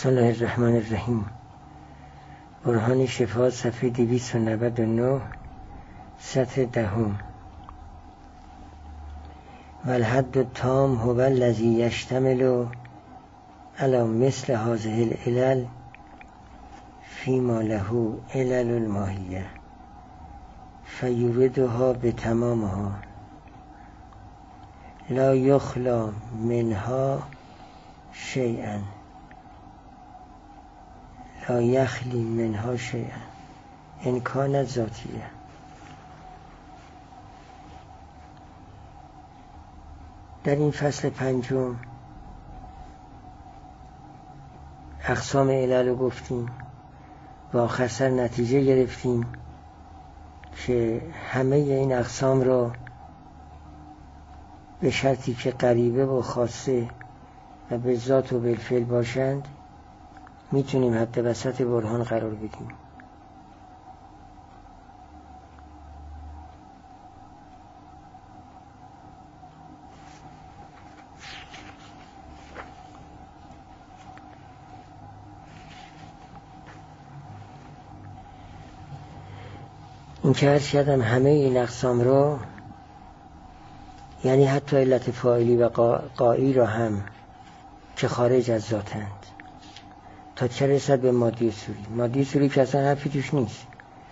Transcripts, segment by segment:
بسم الله الرحمن الرحیم. برهان شفا صفحه 299 سطر 10. والحد التام هو الذی یشتمل علی مثل هذه العلل فیما له علل الماهیه فیوردها بتمامها لا یخلا منها شیئا لا یخلی منها شیئا ان کانت ذاتیه. در این فصل 5 اقسام علل رو گفتیم و آخر سر نتیجه گرفتیم که همه این اقسام را به شرطی که قریبه و خاصه و به ذات و بالفعل باشند میتونیم حد وسط برهان قرار بدیم. این که عرض کردم همه این اقسام را، یعنی حتی علت فاعلی و قایی را هم که خارج از ذاتند، تا چه رسد به مادی سوری. مادی سوری که اصلا حرفی توش نیست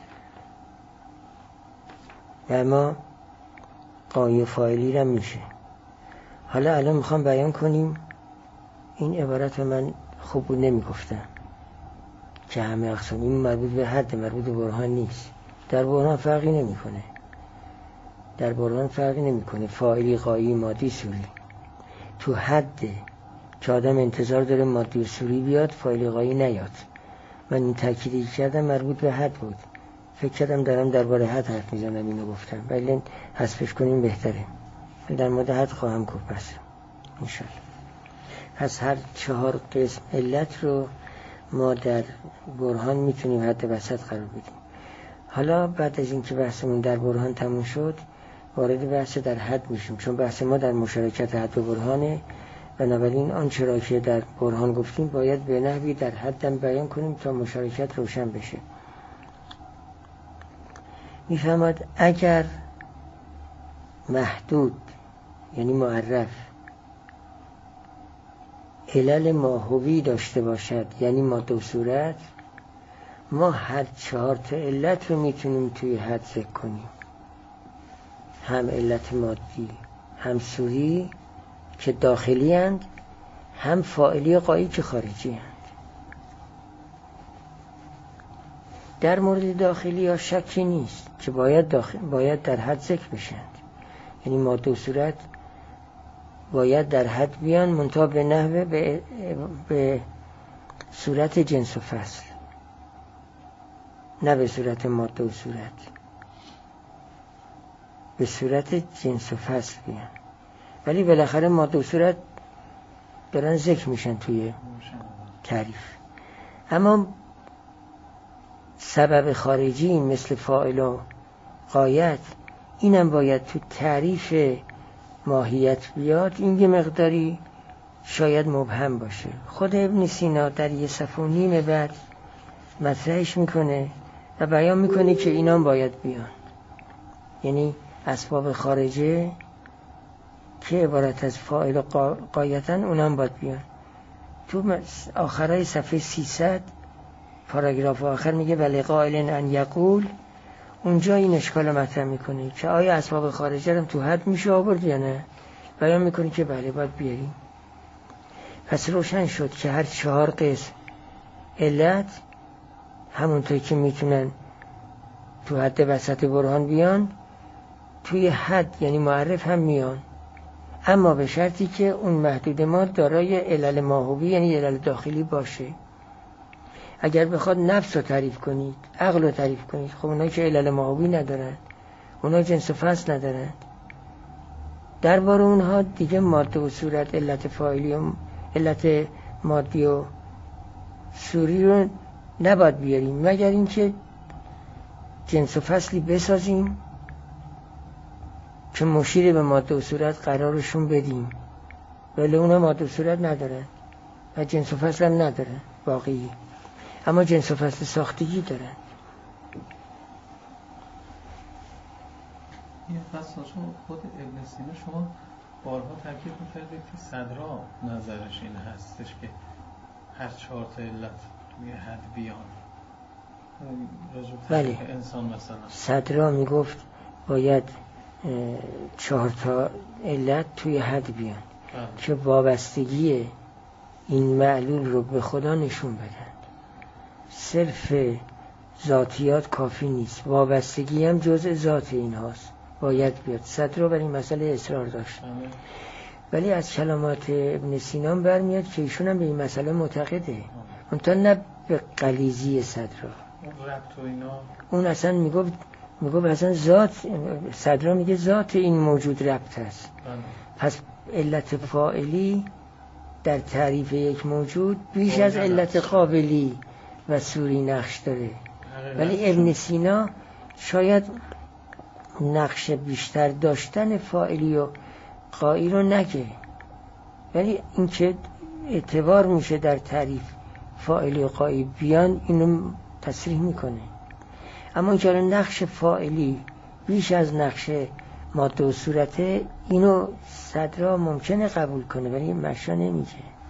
و اما قایی و فاعلی را میشه. حالا الان میخوام بیان کنیم، این عبارت رو من خوب بود نمیگفتم که همه اقسام، این مربوط به حد، مربوط به برهان نیست. در برهان فرقی نمیکنه، در برهان فرقی نمیکنه فاعلی، قایی، مادی، سوری. تو حد که آدم انتظار داره مادی و سوری بیاد، فاعلی قایی نیاد. من این تأکیدی کردم مربوط به حد بود. فکر کردم دارم درباره حد حرف میزنم، اینو گفتم، ولی حذفش کنیم بهتره. من در مورد حد خواهم گفت پس انشالله. پس هر 4 قسم علت رو ما در برهان میتونیم حد وسط قرار بدیم. حالا بعد از اینکه بحثمون در برهان تموم شد، وارد بحث در حد میشیم، چون بحث ما در مشارکت حد و برهانه. بنابراین آنچه را که در برهان گفتیم باید به نحوی در حدم بیان کنیم تا مشارکت روشن بشه. میفهمد اگر محدود یعنی معرف علل ماهوی داشته باشد، یعنی ماده و صورت، ما هر 4 تا علت رو میتونیم توی حد ذکر کنیم، هم علت مادی، هم سوری که داخلی اند، هم فاعلی قایی که خارجی اند. در مورد داخلی ها شکی نیست که باید در حد ذکر بشند، یعنی ماده و صورت باید در حد بیان، منتها به نحوه به صورت جنس و فصل، نه به صورت ماده و صورت، به صورت جنس و فصل بیان. ولی بالاخره ماده و صورت دارن ذکر میشن توی تعریف. اما سبب خارجی مثل فاعل و غایت، اینم باید تو تعریف ماهیت بیاد. این یه مقداری شاید مبهم باشه. خود ابن سینا در 1.5 صفحه بعد مطرحش میکنه و بیان میکنه که اینام باید بیان، یعنی اسباب خارجه که عبارت از فاعل و غایتن اونم باید بیان. تو آخرای صفحه 300 پاراگراف آخر میگه ولی قائل ان یقول، اونجا این اشکال مطرح میکنه که آیا اسباب خارجه هم تو حد میشه آورد یا نه. بیان میکنه که بله باید بیاریم. پس روشن شد که هر 4 قسم علت همونطور که میتونن تو حد وسط برهان بیان، توی حد یعنی معرف هم میان، اما به شرطی که اون محدود ما دارای علل ماهوی یعنی علل داخلی باشه. اگر بخواد نفس رو تعریف کنید، عقل رو تعریف کنید، خب اونایی که علل ماهوی ندارن، اونا جنس و فصل ندارن، درباره اونها دیگه ماده و صورت، علت فاعلی و علت مادی و سوری رو نباید بیاریم، مگر اینکه جنس و فصلی بسازیم که مشیر به ماده و صورت قرارشون بدیم، ولی اونا ماده و صورت ندارن و جنس و فصل هم ندارن. واقعی، اما جنس و فصل ساختگی دارن. یه پس خود ابن سینا شما بارها تاکید می‌کردید که صدرا نظرش این هستش که هر 4 تا علت توی حد بیان. بله، انسان مثلا صدرا میگفت باید 4 تا علت توی حد بیان که وابستگی این معلول رو به خدا نشون بدن. صرف ذاتیات کافی نیست، وابستگی هم جزء ذات این هاست، باید بیاد. صدرا بر این مسئله اصرار داشت. ولی از کلمات ابن سینا برمیاد که ایشون هم به این مسئله معتقده، منتها نه به غلیظی صدرا. اون اصلا میگفت اصلا ذات، صدرا میگه ذات این موجود ربط هست. پس علت فاعلی در تعریف یک موجود بیش از علت قابلی و صوری نقش داره. ولی ابن سینا شاید نقش بیشتر داشتن فاعلی و قایی رو نگه، ولی این که اعتبار میشه در تعریف فاعلی و قایی بیان اینو تصریح میکنه. اما اینجا نقش فاعلی بیش از نقش ماده و صورته، اینو صدرا ممکنه قبول کنه ولی مشا نمیگه.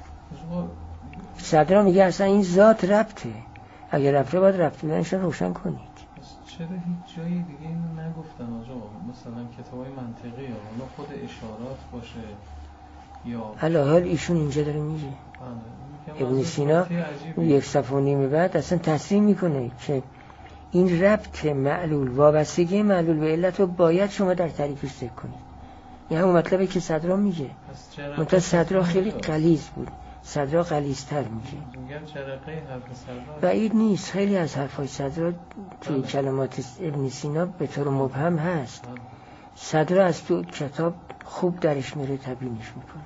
صدرا میگه اصلا این ذات ربطه، اگر ربطه باید ربط بودنش رو روشن کنید. چرا هیچ جایی دیگه اینو نگفتن آجا؟ مثلا کتابای منطقی یا خود اشارات باشه یا حال ایشون اینجا داره میگه. ابن سینا 1.5 صفحه بعد اصلا تصریح میکنه که این ربط معلول، وابستگی معلول به علت رو باید شما در تعریفش ذکر کنید. این همون مطلبی که صدرا میگه. منتها صدرا خیلی غلیظ بود، صدرا غلیظ‌تر میگه. بعید نیست خیلی از حرفای صدرا توی کلمات ابن سینا به طور مبهم هست. صدرا از تو کتاب خوب درش میره تبیینش میکنه.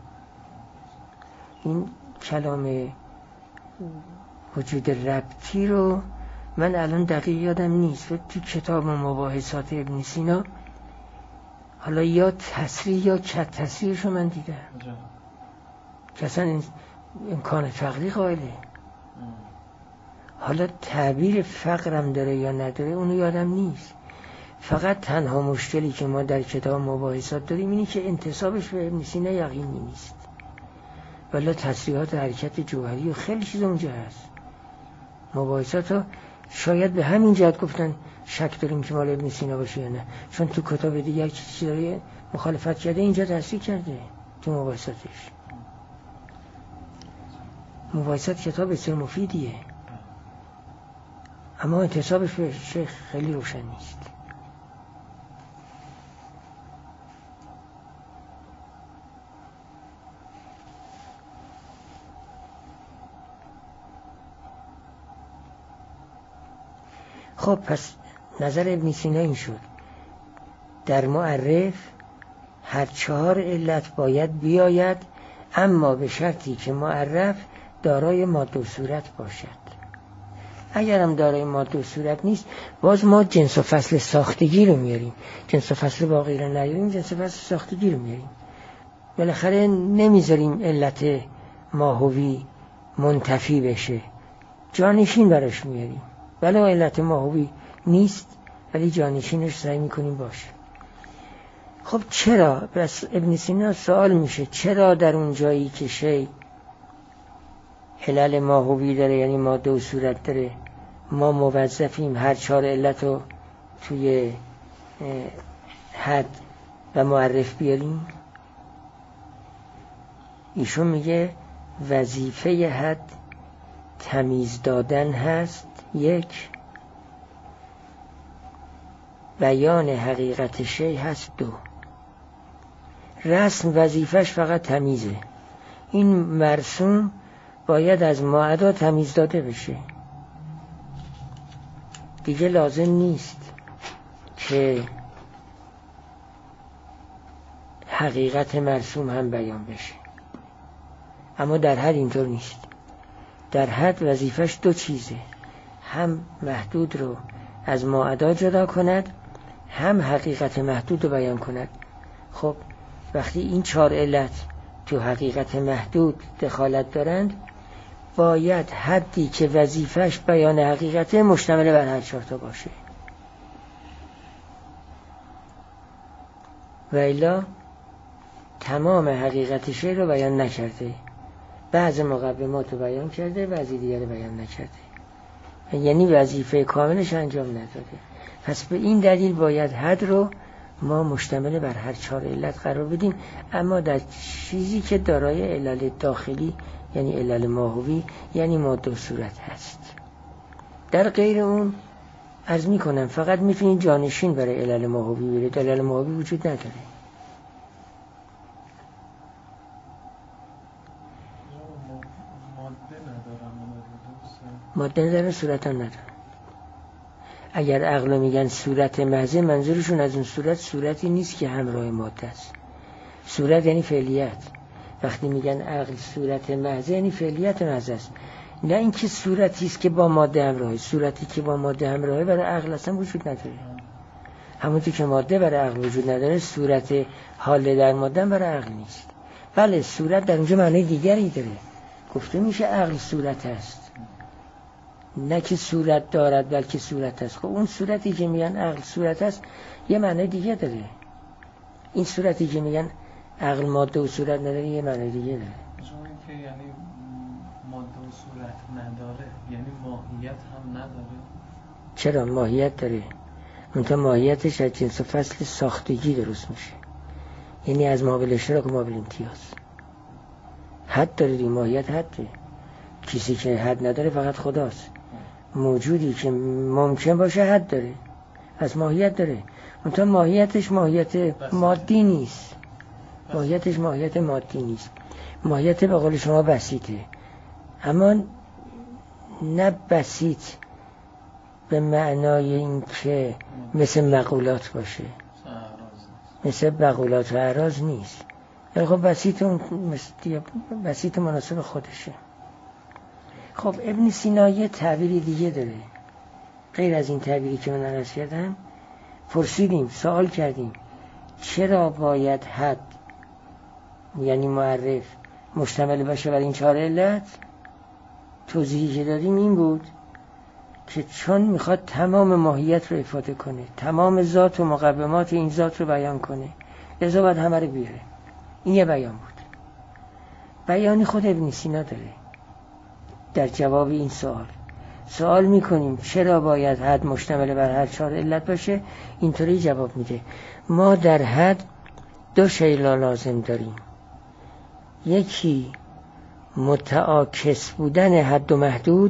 این کلام وجود ربطی رو من الان دقیق یادم نیست، و تو کتاب مباحثات ابن سینا حالا یا تصریح یا کت تصریحش رو من دیدم که اصلا امکان فقری قائله. حالا تعبیر فقرم داره یا نداره اونو یادم نیست. فقط تنها مشکلی که ما در کتاب مباحثات داریم اینی که انتسابش به ابن سینا یقینی نیست، ولی تصریحات حرکت جوهری و خیلی چیز اونجا هست. مباحثات ها شاید به همین جهت گفتن شک داریم که مال ابن سینا باشه یا نه، چون تو کتاب دیگه یک چیزی داره مخالفت کرده، اینجا تصریح کرده تو مباحثاتش. مباحثات کتاب بسیار مفیدیه، اما انتسابش به شیخ خیلی روشن نیست. خب پس نظر ابن سینا این شد، در معرف هر 4 علت باید بیاید، اما به شرطی که معرف دارای ماده و صورت باشد. اگر هم دارای ماده و صورت نیست، باز ما جنس و فصل ساختگی رو میاریم، جنس و فصل باقی رو نیاریم، جنس و فصل ساختگی رو میاریم. بالاخره نمیذاریم علت ماهوی منتفی بشه، جانشین براش میاریم. ولی علت ماهوی نیست ولی جانشینش سعی میکنیم باشه. خب چرا؟ بس ابن سینا سوال میشه چرا در اون جایی که شی علل ماهوی داره، یعنی ماده و صورت داره، ما موظفیم هر 4 علت رو توی حد و معرف بیاریم؟ ایشون میگه وظیفه حد تمیز دادن هست، 1 بیان حقیقت شی هست، 2 رسم وظیفش فقط تمیزه. این مرسوم باید از ماعدا تمیز داده بشه، دیگه لازم نیست که حقیقت مرسوم هم بیان بشه. اما در حد اینطور نیست. در حد وظیفش 2 چیزه، هم محدود رو از ماعدا جدا کند، هم حقیقت محدود رو بیان کند. خب وقتی این 4 علت تو حقیقت محدود دخالت دارند، باید حدی که وظیفش بیان حقیقته مشتمل بر هر 4 تا باشه، و الا تمام حقیقت شیء رو بیان نکرده، بعض مقومات رو بیان کرده، بعضی دیگر رو بیان نکرده، یعنی وظیفه کاملش انجام نداده. پس به این دلیل باید حد رو ما مشتمل بر هر 4 علت قرار بدیم، اما در چیزی که دارای علل داخلی یعنی علل ماهوی یعنی ماده و صورت هست. در غیر اون عرض می کنم فقط میتونید جانشین برای علل ماهوی برید، علل ماهوی وجود نداره. ماده نداره، صورت هم نداره. اگر عقل میگن صورت محض، منظورشون از اون صورتی نیست که همراه ماده است. صورت یعنی فعلیت. وقتی میگن عقل صورت محض یعنی فعلیت محض است، نه اینکه صورتی است که با ماده همراهه. صورتی که با ماده همراهه برای عقل اصلا وجود نداره. همونطور که ماده برای عقل وجود نداره، صورت حال در ماده برای عقل نیست. بله صورت در اونجا معنی دیگری داره، گفته میشه عقل صورت است، نه که صورت دارد بلکه صورت است. خب اون صورتی که میگن عقل صورت است یه معنی دیگه داره، این صورتی که میگن عقل ماده و صورت نداره یه معنی دیگه داره. شما که یعنی ماده و صورت نداره یعنی ماهیت هم نداره؟ چرا ماهیت داره، منتها ماهیتش از جنس و فصل ساختگی درست میشه، یعنی از مابل اشتراک و مابل امتیاز. حد داره دیگه، ماهیت حد داره. کسی که حد نداره فقط خداست. موجودی که ممکن باشه حد داره، از ماهیت داره، منتها ماهیتش ماهیت مادی نیست. ماهیتش ماهیت مادی نیست، ماهیت به قول شما بسیطه، اما نه بسیط به معنای این که مثل مقولات باشه، مثل مقولات و اعراض نیست. یعنی خب بسیط مناسب خودشه. خب ابن سینا یه تعبیری دیگه داره غیر از این تعبیری که من عرض کردم. پرسیدیم، سوال کردیم چرا باید حد یعنی معرف مشتمل باشه بر این 4 علت؟ توضیحی که دادیم این بود که چون میخواد تمام ماهیت رو افاده کنه، تمام ذات و مقومات این ذات رو بیان کنه، لذا باید همه رو بیاره. این یه بیان بود. بیانی خود ابن سینا داره. در جواب این سوال میکنیم چرا باید حد مشتمل بر هر 4 علت باشه، اینطوری جواب میده ما در حد 2 شی لازم داریم. یکی متعاکس بودن حد و محدود،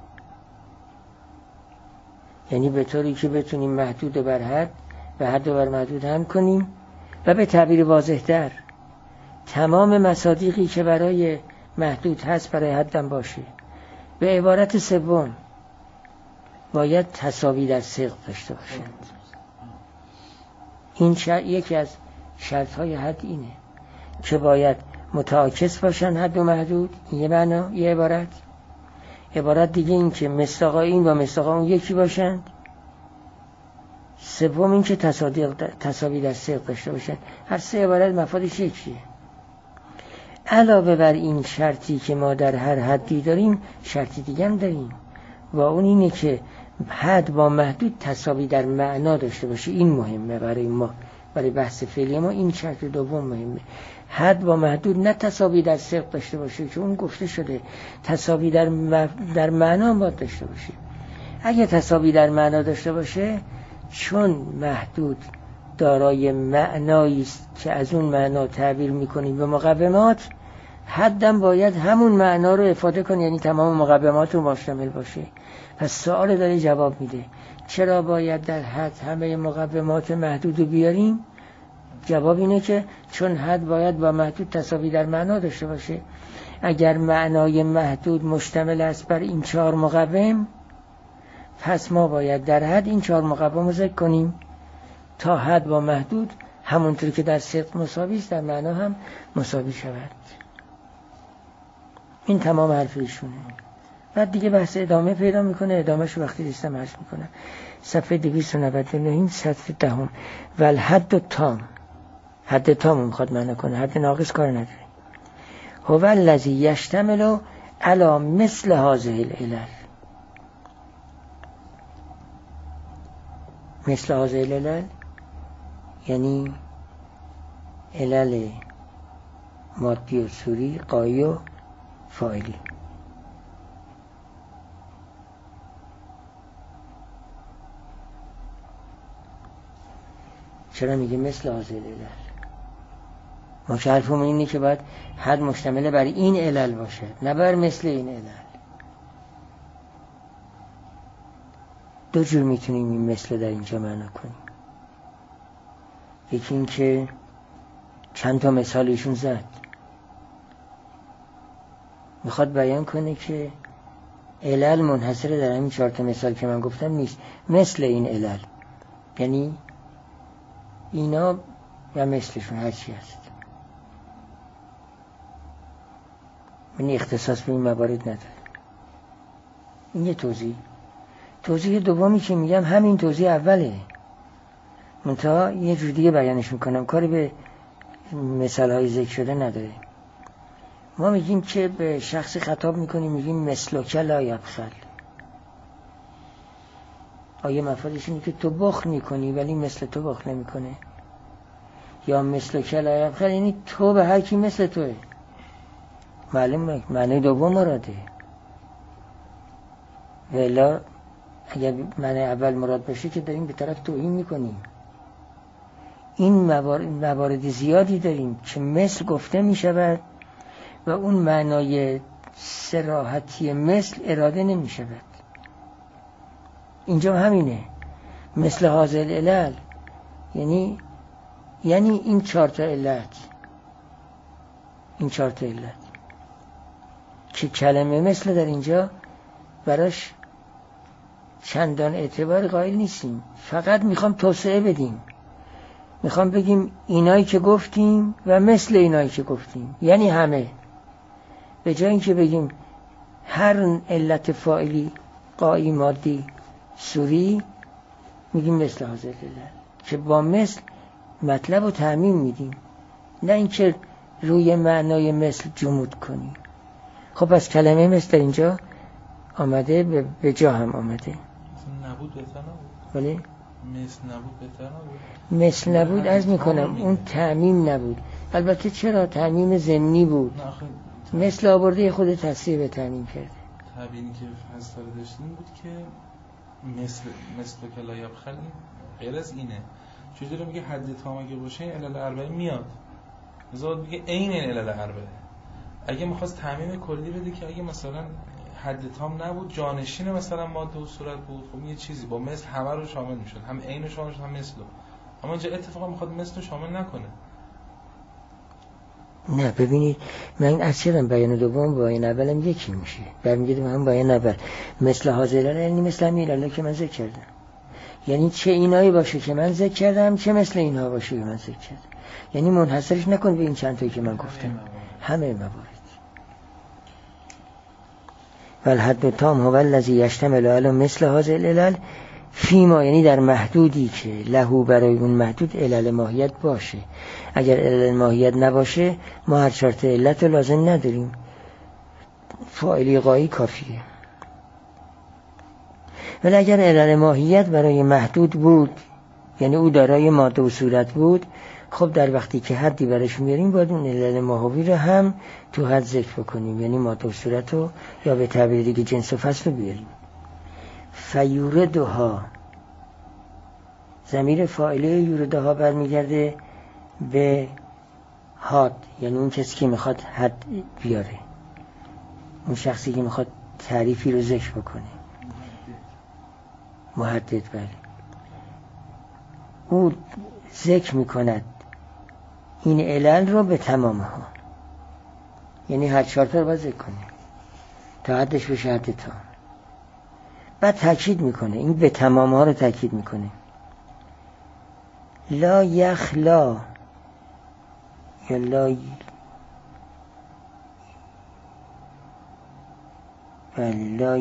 یعنی به طوری که بتونیم محدود بر حد و حد بر محدود هم کنیم، و به تعبیر واضح تر تمام مصادیقی که برای محدود هست برای حدم باشه. به عبارت سوم باید تساوی در صدق داشته باشند. این یکی از شرطهای حد اینه که باید متعاکس باشن حد و محدود. یه معنا، یه عبارت دیگه این که مصداق این و مصداق اون یکی باشند. سوم این که تساوی در صدق داشته باشند. هر 3 عبارت مفادش یکیه. علاوه بر این شرطی که ما در هر حدی داریم، شرطی دیگه هم داریم و اون اینه که حد با محدود تساوی در معنا داشته باشه. این مهمه برای ما، برای بحث فعلی ما این شرط دوم مهمه. حد با محدود نه تساوی در صدق داشته باشه، که اون گفته شده تساوی در معنا باید داشته باشه. اگه تساوی در معنا داشته باشه، چون محدود دارای معنایی است که از اون معنا تعبیر میکنیم به مقومات، حدم باید همون معنا رو افاده کنه، یعنی تمام مقومات رو مشتمل باشه. پس سوال داره جواب میده چرا باید در حد همه مقومات محدود رو بیاریم؟ جواب اینه که چون حد باید با محدود تساوی در معنا داشته باشه. اگر معنای محدود مشتمل است بر این 4 مقوم، پس ما باید در حد این 4 مقوم رو ذکر کنیم تا حد با محدود همونطور که در صدق مساوی است در معنا هم مساوی شود. این تمام حرف ایشونه. بعد دیگه بحث ادامه پیدا میکنه. ادامهش وقتی رسیدم عرض میکنم. صفحه 299 سطر 10 و الحد تام. حد تام میخواد معنا کنه، حد ناقص کار نداره. هو الذی یشتمل الا مثل هذه العلل. مثل هذه العلل یعنی علل مادی و صوری، غایی و فاعلی. چرا میگه مثل هذه العلل؟ ما که حرفمون اینه که باید حد مشتمل بر این علل باشه، نه بر مثل این علل. دو جور میتونیم این مثل در اینجا معنا کنیم. یکی این که چند تا مثال ایشون زد، میخواد بیان کنه که علل منحصر در همین 4 تا مثال که من گفتم نیست، مثل این علل یعنی اینا و مثلشون هر چی هست. یعنی اختصاص به این موارد نداره. این یه توضیح دومی که میگم همین توضیح اوله، منتها یه جور دیگه بیانش میکنم، کاری به مثال های ذکر شده نداره. ما میگیم که به شخصی خطاب میکنیم، میگیم مثلک لا یبخل. آیه مفادش اینه که تو بخل میکنی ولی مثل تو بخل نمیکنه، یا مثلک لا یبخل یعنی تو به هر کی مثل توه. معلومه معنی دوم مراده، ولی اگر معنی اول مراد باشه که داریم به طرف توهین میکنیم. این موارد زیادی داریم که مثل گفته میشود و اون معنای صراحتی مثل اراده نمیشود. اینجا همینه، مثل هذه العلل یعنی این 4 تا علت، این 4 تا علت که کلمه مثل در اینجا براش چندان اعتبار قائل نیستیم، فقط میخوام توسعه بدیم، میخوام بگیم اینایی که گفتیم و مثل اینایی که گفتیم، یعنی همه. به جای اینکه بگیم هر علت فاعلی، غایی، مادی، صوری، میگیم مثل هذه العلل که با مثل مطلب رو تعمیم میدیم، نه اینکه روی معنای مثل جمود کنیم. خب پس کلمه مثل اینجا آمده، به جا هم آمده. نبود بهتر نبود؟ ولی مثل نبود بهتر نبود؟ مثل نبود از میکنم اون تعمیم نبود. البته چرا تعمیم ضمنی بود، مثل آورده خود تصریح به تعمیم کرده. تعبیری که فلسفه داشتیم بود که مثل که لا یبخل غیر از اینه. چجوری میگه حد تام اگه باشه علل اربعه میاد، مثلا میگه عین علل اربعه. اگه می‌خواست تعمیم کلی بده که اگه مثلا حد تام نبود، جانشین مثلا ماده و صورت بود، خب یه چیزی با مثل همه رو شامل میشد، هم عین شامل شد هم مثل. اما اینجا اتفاقا میخواد مثل رو شامل نکنه. نه ببینید، من از چرا بیان دوم با این اولم یکی میشه، برمیگردیم هم بیان اول. مثل حاضران یعنی مثل همین الله که من ذکر کردم، یعنی چه اینایی باشه که من ذکر کردم، چه مثل اینها باشه که من ذکر کردم. یعنی منحصرش نکن به این چند تایی که من گفتم، همه موارد. والحد تام هو الذی یشتمل علی مثل هذه العلل فیما، یعنی در محدودی که لهو برای اون محدود علل ماهیت باشه. اگر علل ماهیت نباشه ما هر 4 تا علت رو لازم نداریم، فاعلی غایی کافیه. ولی اگر علل ماهیت برای محدود بود، یعنی او دارای ماده و صورت بود، خب در وقتی که حدی برش میاریم باید اون علل ماهوی رو هم تو حد ذکر بکنیم، یعنی ماده و صورت رو یا به تعبیر دیگه جنس و فصل رو بیاریم. فیوردها، ضمیر فاعله یوردها برمیگرده به حد، یعنی اون کسی که میخواد حد بیاره، اون شخصی که میخواد تعریفی رو ذکر بکنه، محدد. بله، او ذکر میکند این علل رو به تمام ها، یعنی هر 4 تا رو باید ذکر کنه تا حدش بشه حد تام. بعد تاکید میکنه، این به تمام ها رو تاکید میکنه. لا یخلا یا لا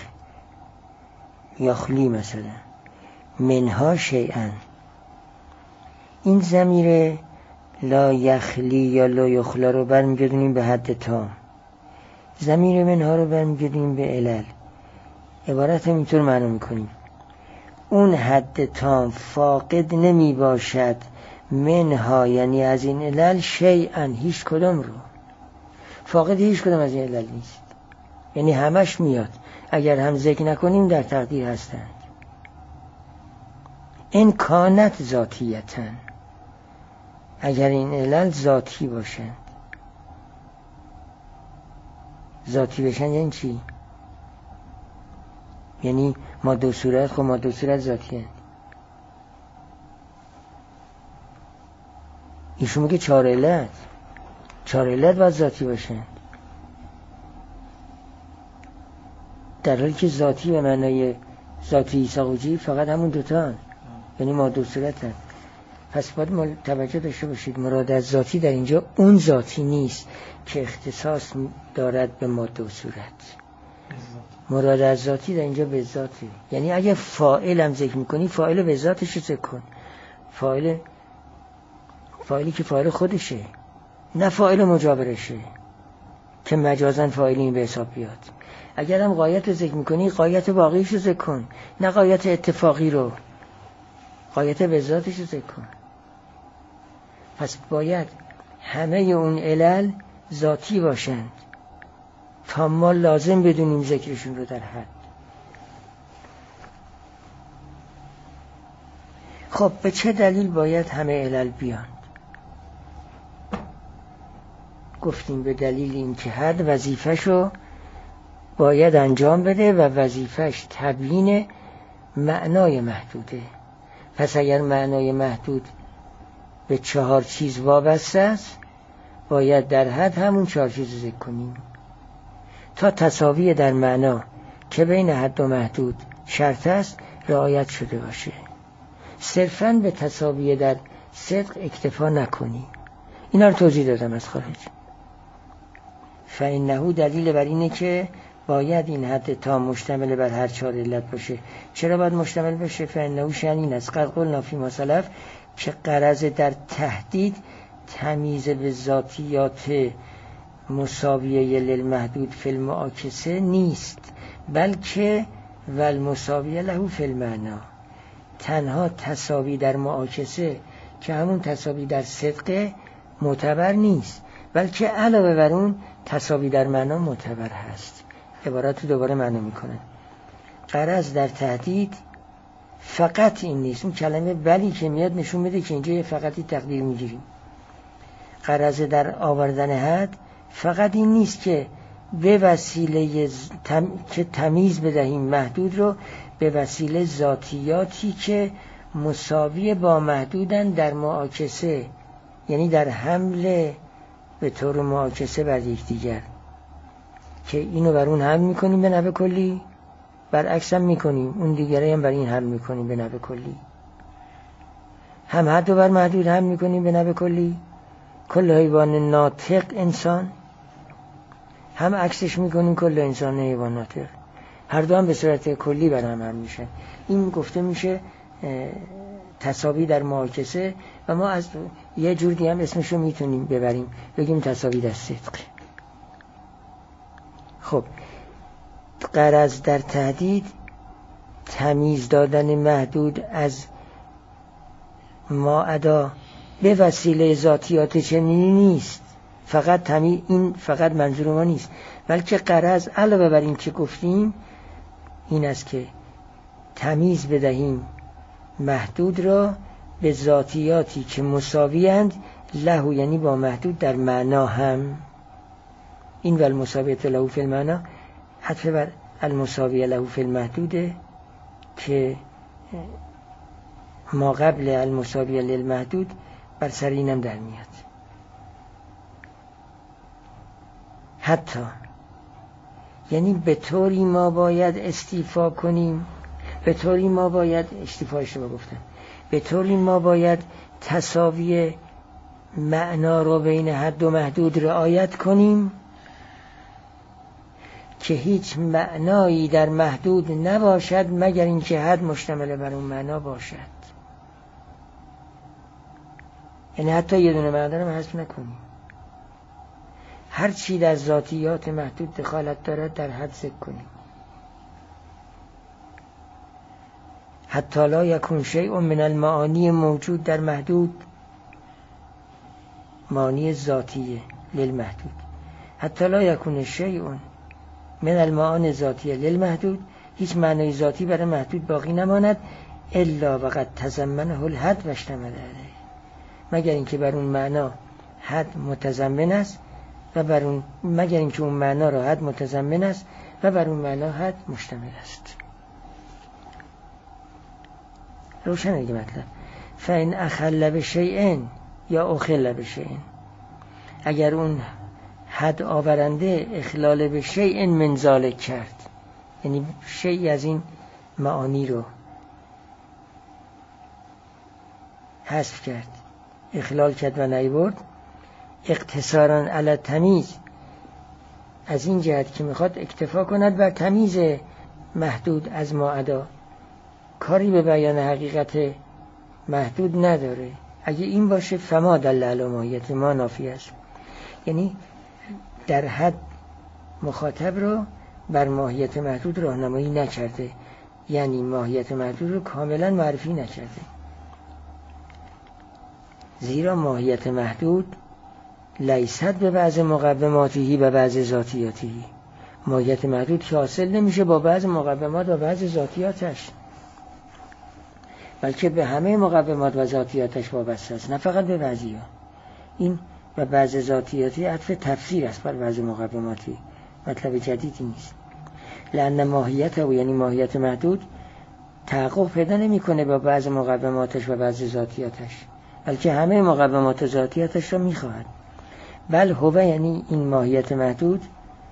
یخلی مثلا منها شیئا. این ضمیر لا یخلی یا لا یخلا رو برمیگردونیم به حد تام. ضمیر منها رو برمیگردیم به علل. عبارت هم اینطور معنی میکنیم: اون حد تام فاقد نمی باشد منها، یعنی از این علل، شیئا، هیچ کدام رو. فاقد هیچ کدام از این علل نیست، یعنی همش میاد. اگر هم ذکر نکنیم در تقدیر هستند. این کانت ذاتیتن، اگر این علل ذاتی باشند. ذاتی بشن یعنی چی؟ یعنی ماده و صورت. خب ماده و صورت ذاتی هست. ایشون میگه 4 علت باید ذاتی باشند، در حالی که ذاتی به معنای ذاتی ساقوجی فقط همون دوتا هست، یعنی ماده و صورت هست. پس باید توجه داشته باشید مراد از ذاتی در اینجا اون ذاتی نیست که اختصاص دارد به ماده و صورت. مراد از ذاتی در اینجا به ذاتی، یعنی اگه فاعل هم ذکر میکنی فاعل به ذاتش ذکر کن. فاعلی که فاعل خودشه، نه فاعل مجاورشه که مجازن فاعلی به حساب بیاد. اگر هم غایت رو ذکر میکنی غایت واقعیش رو ذکر کن، نه غایت اتفاقی رو، غایت به ذاتش رو ذکر کن. پس باید همه اون علل ذاتی باشند تا ما لازم بدونیم ذکرشون رو در حد. خب به چه دلیل باید همه علل بیان؟ گفتیم به دلیل این که حد وظیفه‌شو باید انجام بده و وظیفه‌ش تبیین معنای محدوده. پس اگر معنای محدود به 4 چیز وابسته است، باید در حد همون 4 چیز ذکر کنیم تا تساوی در معنا که بین حد و محدود شرط است رعایت شده باشه. صرفاً به تساوی در صدق اکتفا نکنیم. اینا رو توضیح دادم از خارج. فإنه دلیل بر اینه که باید این حد تا مشتمل بر هر 4 علت باشه. چرا باید مشتمل باشه؟ فإنه شأن این است قد قلنا فیما سلف که غرض در تهدید تمیز به ذاتیات مساویه للمحدود فی المعاکسه نیست، بلکه والمساویه له فی المعنا. تنها تساوی در معاکسه که همون تساوی در صدق معتبر نیست، بلکه علاوه بر اون تساوی در معنا معتبر هست. عبارت رو دوباره معنا میکنه. غرض در تهدید فقط این نیست. اون کلمه بلی که میاد نشون میده که اینجا یه فقطی تقدیر میگیریم. غرض در آوردن حد فقط این نیست که به وسیله که تمیز بدهیم محدود رو به وسیله ذاتیاتی که مساوی با محدودن در معاکسه، یعنی در حمله به طور معاکسه بر یکدیگر، که اینو بر اون حمل میکنیم به نحو کلی، برعکس هم میکنیم اون دیگره هم بر این حمل میکنیم به نحو کلی. هم حد و بر محدود حمل میکنیم به نحو کلی، کل حیوان ناطق انسان، هم عکسش میکنیم کل انسان حیوان ناطق. هر دو هم به صورت کلی بر هم حمل میشن. این گفته میشه تساوی در معاکسه، و ما از یه جور دیگه هم اسمشو میتونیم ببریم، بگیم تساوی در صدق. خب غرض در تهدید تمیز دادن محدود از ما ادا به وسیله ذاتیات چنینی نیست. فقط این فقط منظور ما نیست، بلکه غرض علاوه بر این که گفتیم این است که تمیز بدهیم محدود را به ذاتیاتی که مساویند له، یعنی با محدود در معنا هم. این و المساویت له فی المعنا حذف بر المساویه له فی المحدوده که ما قبل المساویه للمحدود بر سر اینم در میاد. حتی یعنی به طوری ما باید استیفا کنیم، به طوری ما باید استیفایش رو گفتم، به طوری ما باید تساوی معنا رو بین حد و محدود رعایت کنیم که هیچ معنایی در محدود نباشد مگر اینکه حد مشتمل بر اون معنا باشد. یعنی حتی یه دونه معنا رو حذف نکنیم. هر چی در ذاتیات محدود دخالت دارد در حد ذکر کنیم. حتی لا یکون شیء من المعانی موجود در محدود، معانی ذاتیه للمحدود. حتی لا یکون شیء من المعانی ذاتیه للمحدود، هیچ معنای ذاتی برای محدود باقی نماند الا وقد تضمنه الحد و اشتمل علیه، مگر اینکه بر اون معنا حد متضمن است و بر اون، مگر اینکه اون معنا را حد متضمن است و بر اون معنا حد مشتمل است. روشن دیگه مطلب. فإن أخل بشیء یا أخل بشیء، اگر اون حد آورنده اخلال به شیء من ذالک کرد، یعنی شیء از این معانی رو حذف کرد، اخلال کرد و نیورد، اقتصارا علی تمیز، از این جهت که میخواد اکتفا کند بر تمیز محدود از ما عدا، کاری به بیان حقیقت محدود نداره. اگه این باشه فما دل علی ماهیت ما نافی است، یعنی در حد مخاطب رو بر ماهیت محدود راهنمایی نکرده، یعنی ماهیت محدود رو کاملا معرفی نکرده. زیرا ماهیت محدود لیست به بعض مقوماتی و بعض ذاتیاتی، ماهیت محدود که حاصل نمیشه با بعض مقومات و بعض ذاتیاتش، بلکه به همه مقومات و ذاتیاتش وابسته است، نه فقط به بعضی ها. این و بعض ذاتیاتی عطف تفسیر است بر بعض مقوماتی، مطلب جدیدی نیست. لأن ماهیت او یعنی ماهیت محدود تحقق پیدا نمیکنه با بعض مقوماتش و بعض ذاتیاتش، بلکه همه مقومات و ذاتیاتش را میخواهد. بل هو یعنی این ماهیت محدود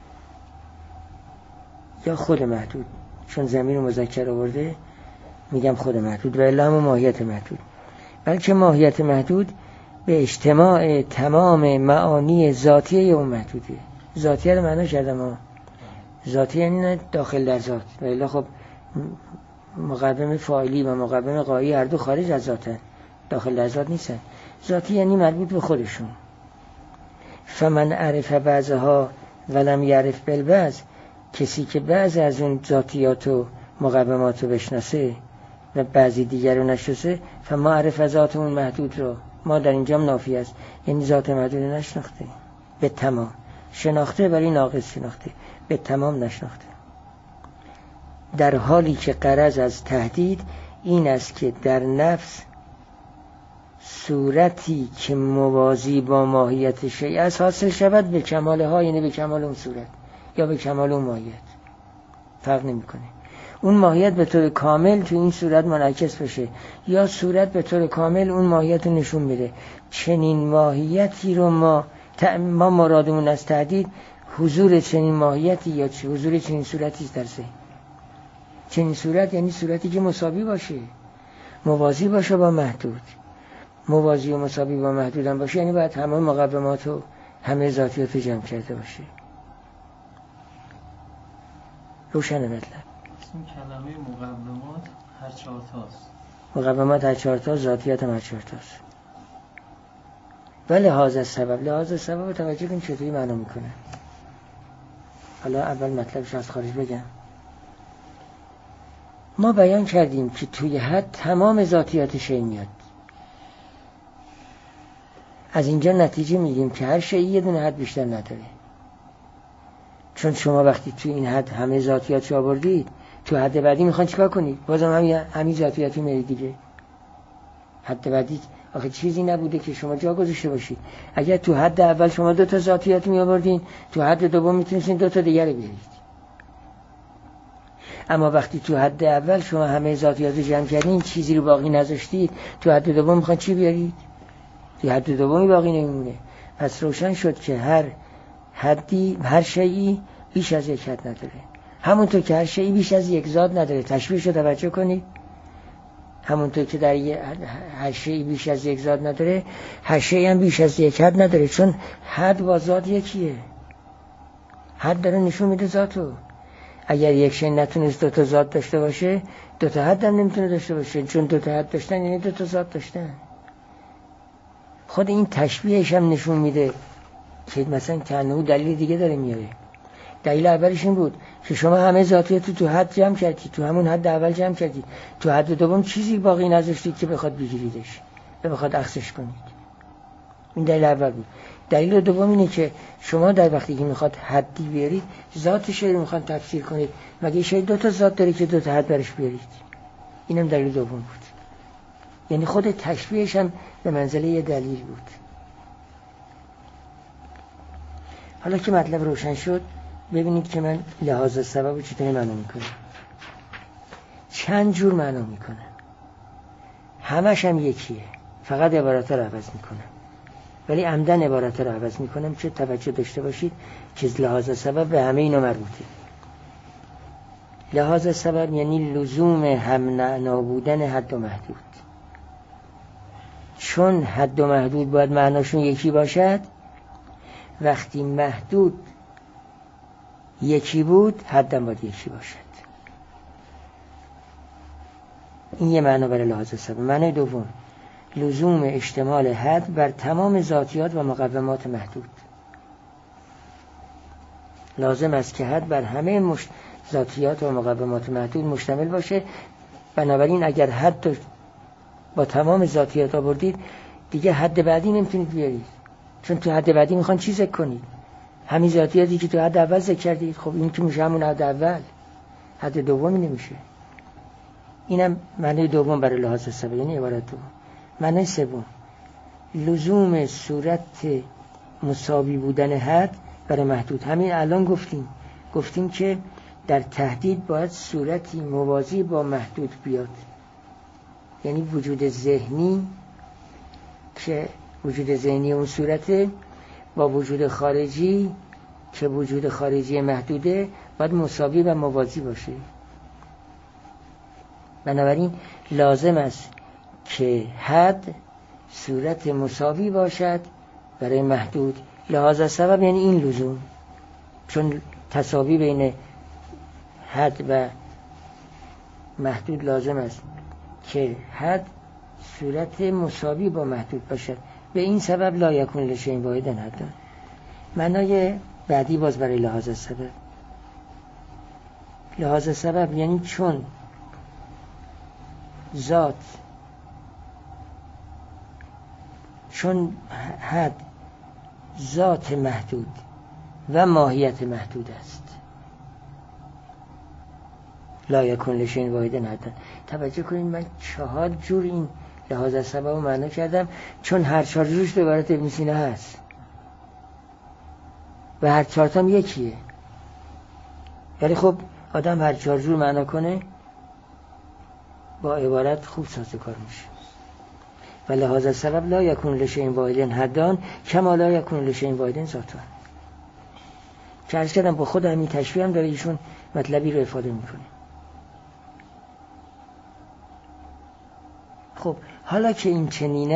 یا خود محدود، چون ضمیر مذکر آورده میگم خود محدود و الا هم ماهیت محدود، بلکه ماهیت محدود به اجتماع تمام معانی ذاتیه اون محدوده. ذاتیه رو معنی کردم، ذاتیه یعنی داخل در ذات، و الا خب مقوم فاعلی و مقوم غایی هر دو خارج از ذاتن، داخل در ذات نیستن. ذاتی یعنی مربوط به خودشون. فمن عرف بعضها ولم یعرف بالبعض، کسی که بعض از اون ذاتیات و مقومات رو بشناسه و بعضی دیگر رو نشناسه، فما عرف ذات اون محدود رو، ما در اینجا نافی است، یعنی ذات محدود نشناخته به تمام، شناخته ولی ناقص شناخته، به تمام نشناخته. در حالی که غرض از تهدید این است که در نفس صورتی که موازی با ماهیت شیء است حاصل شود به کمال ها، یعنی به کمال اون صورت یا به کمال اون ماهیت، فرق نمیکنه. اون ماهیت به طور کامل تو این صورت منعکس بشه یا صورت به طور کامل اون ماهیت رو نشون بده. چنین ماهیتی رو ما مرادمون از تهدید حضور چنین ماهیتی یا حضور چنین صورتی در ذهن. چنین صورت یعنی صورتی که مساوی باشه، موازی باشه با محدود. موازی و مساوی با محدود هم باشه یعنی باید همه مقومات و همه ذاتیات رو جمع کرده باشه. روشن مطلب. این کلمه مقومات هر 4 تاست. مقومات هر 4 تا، ذاتیات هم هر 4 تاست. ولی لحاظ سبب توجه کن چطوری معنا میکنه. حالا اول مطلبش از خارج بگم. ما بیان کردیم که توی حد تمام ذاتیات شیء میاد. از اینجا نتیجه میگیم که هر شیء یه دونه حد بیشتر نداره. چون شما وقتی توی این حد همه ذاتیاتش آوردید، تو حد بعدی میخوان چیکار کنید؟ بازم همین ذاتیاتی میرید دیگه. حد بعدی آخه چیزی نبوده که شما جا گذاشته باشید. اگر تو حد اول شما 2 تا ذاتیات می آوردین، تو حد دوم میتونستین 2 تا دیگر بیارید. اما وقتی تو حد اول شما همه ذاتیات رو جمع کردین، چیزی رو باقی نذاشتید، تو حد دوم میخوان چی بیارید؟ تو حد دومی باقی نمیمونه. پس روشن شد که هر حدی، هر شیئی بیش از یک حد نداره. همونطور که هر شیئی بیش از یک ذات نداره. تشبیهش رو توجه کنید. همونطور که در هر شیئی بیش از یک ذات نداره، هر شیئی هم بیش از یک حد نداره، چون حد با ذات یکیه. حد داره نشون میده ذاتو. اگر یک شیء نتونست 2 تا ذات داشته باشه، 2 تا حد هم نمیتونه داشته باشه، چون 2 تا حد داشتن یعنی 2 تا ذات داشتن. خود این تشبیهش هم نشون میده که مثلا کنه دلیل دیگه داره میاره. دلیل اولش این بود که شما همه ذاتیات تو حد جمع کردید، تو همون حد اول جمع کردید، تو حد دوم چیزی باقی نذاشتید که بخواد بگیریدش و بخواد اخذش کنید. این دلیل اول بود. دلیل دوم اینه که شما در وقتی که میخواد حدی بیارید، ذات شی رو میخواد تفسیر کنید، مگه شی دو تا ذات داره که دو تا حد برش بیارید؟ اینم دلیل دوم بود. یعنی خود تشبیهش هم به منزله یه دلیل بود. حالا که مطلب روشن شد، ببینید که من لحاظ سبب چطوری معنا میکنم. چند جور معنا میکنم، همش هم یکیه، فقط عبارت رو عوض میکنم، ولی عمدن عبارت رو عوض میکنم چه توجه داشته باشید که لحاظ سبب به همه اینا مربوطه. لحاظ سبب یعنی لزوم هم معنا بودن حد و محدود. چون حد و محدود باید معناشون یکی باشد، وقتی محدود یکی بود حدم باید یکی باشد. این یه معنا برای لحاظ سبب. معنای دوم، لزوم اشتمال حد بر تمام ذاتیات و مقومات محدود. لازم است که حد بر همه ذاتیات و مقومات محدود مشتمل باشه. بنابراین اگر حد با تمام ذاتیات آوردید، دیگه حد بعدی نمیتونید بیارید، چون تو حد بعدی میخوان چی ذکر کنید؟ همین ذاتیاتی که تو حد اول ذکر کردید. خب این که میشه همون حد اول، حد دومی نمیشه. اینم معنی دوم برای لحاظ سبب، یعنی عبارت دوم. معنی سوم، لزوم صورت مساوی بودن حد برای محدود. همین الان گفتیم که در تهدید باید صورتی موازی با محدود بیاد، یعنی وجود ذهنی که وجود ذهنی اون صورته با وجود خارجی که وجود خارجی محدوده باید مساوی و موازی باشه. بنابراین لازم است که حد صورت مساوی باشد برای محدود. لحاظ سبب یعنی این لزوم، چون تساوی بین حد و محدود لازم است که حد صورت مساوی با محدود باشد. به این سبب لا یکون لشیء واحد حد. معنای بعدی باز برای لحاظ سبب. لحاظ سبب یعنی چون حد ذات محدود و ماهیت محدود است، لا یکون لشیء واحد حد. توجه کنید من 4 جور این لحاظ سبب رو معنا کردم، چون هر 4 جورش به عبارت ابن سینا هست و هر 4 تام یکیه. ولی خب آدم هر 4 جور معنا کنه با عبارت خوب سازگار میشه. و لحاظ سبب لا یکون لشیء واحد حدان کما لا یکون لشیء واحد ذاتان. که عرض کردم با خود همین تشبیه هم داره ایشون مطلبی رو افاده میکنه. خب حالا که این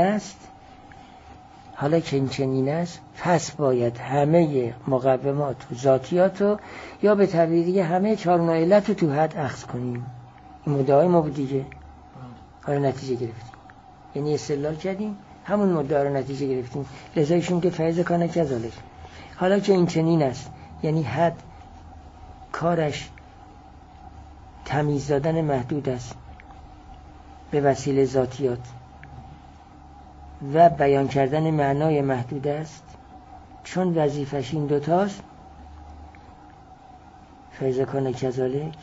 چنین است پس باید همه مقومات و ذاتیات رو یا به تعبیر دیگه همه 4 نوع علت رو تو حد اخذ کنیم. این مدعای ما بود دیگه. حالا نتیجه گرفتیم، یعنی استدلال کردیم، همون مدعا رو نتیجه گرفتیم. لذا ایشون که فیض کانه کذالک. حالا که این چنین است، یعنی حد کارش تمیز دادن محدود است به وسیله ذاتیات و بیان کردن معنای محدود است، چون وظیفش این دوتاست، فیض کانه کذالک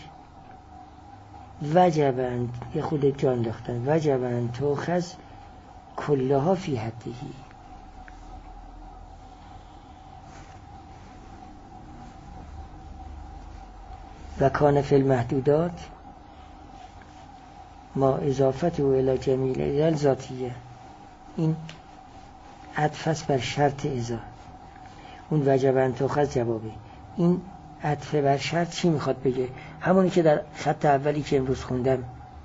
وجبن، یه خود جان داختن، وجبن توخذ کلها فی حدهی. و کان فی المحدودات ما اضافت و الی جمیل علل ذاتیه. این عطف است بر شرط ازا. اون وجبن توخذ جوابه. این عطف بر شرط چی میخواد بگه؟ همونی که در خط اولی که امروز خوندم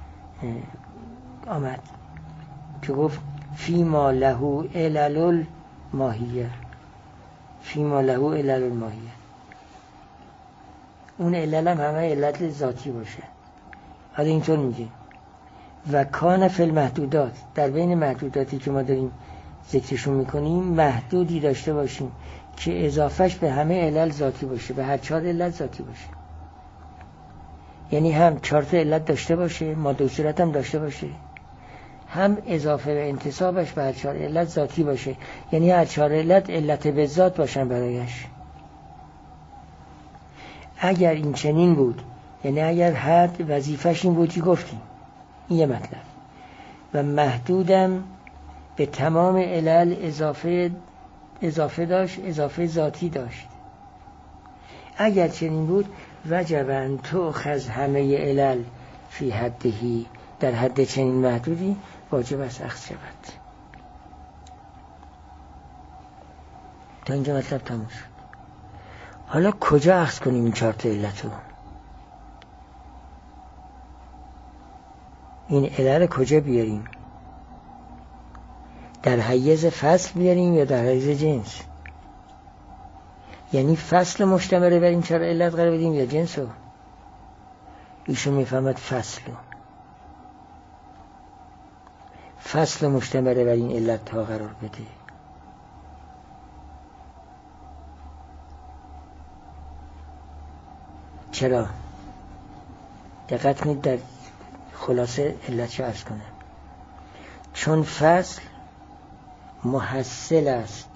آمد که گفت فیما له علل الماهیه. فیما له علل الماهیه، اون علل هم همه علت ذاتی باشه. حالا اینطور میگه و کان فی المحدودات، در بین محدوداتی که ما داریم ذکرشون میکنیم محدودی داشته باشیم که اضافهش به همه علل ذاتی باشه، به هر 4 علت ذاتی باشه. یعنی هم 4 تا علت داشته باشه، ماده و صورت هم داشته باشه، هم اضافه و انتصابش به هر 4 علت ذاتی باشه، یعنی هر 4 علت به ذات باشن برایش. اگر این چنین بود، یعنی اگر حد وظیفش این بود که گفتیم، این یه مطلب، و محدودم به تمام علل اضافه داشت، اضافه ذاتی داشت. اگر چنین بود وجب ان تؤخذ همه علل فی حدهی، در حد چنین محدودی واجب است اخذ شود. تا اینجا مطلب تموم شد. حالا کجا اخذ کنیم این 4 تا علتو؟ این علل کجا بیاریم؟ در حیز فصل بیاریم یا در حیز جنس؟ یعنی فصل مشتمل بر این 4 علت قرار بدیم یا جنسو؟ ایشون میفهمد فصل مشتمل بر این علت ها قرار بده. چرا؟ دقت کنید در خلاصه علت چه عرض کنم. چون فصل محصل است،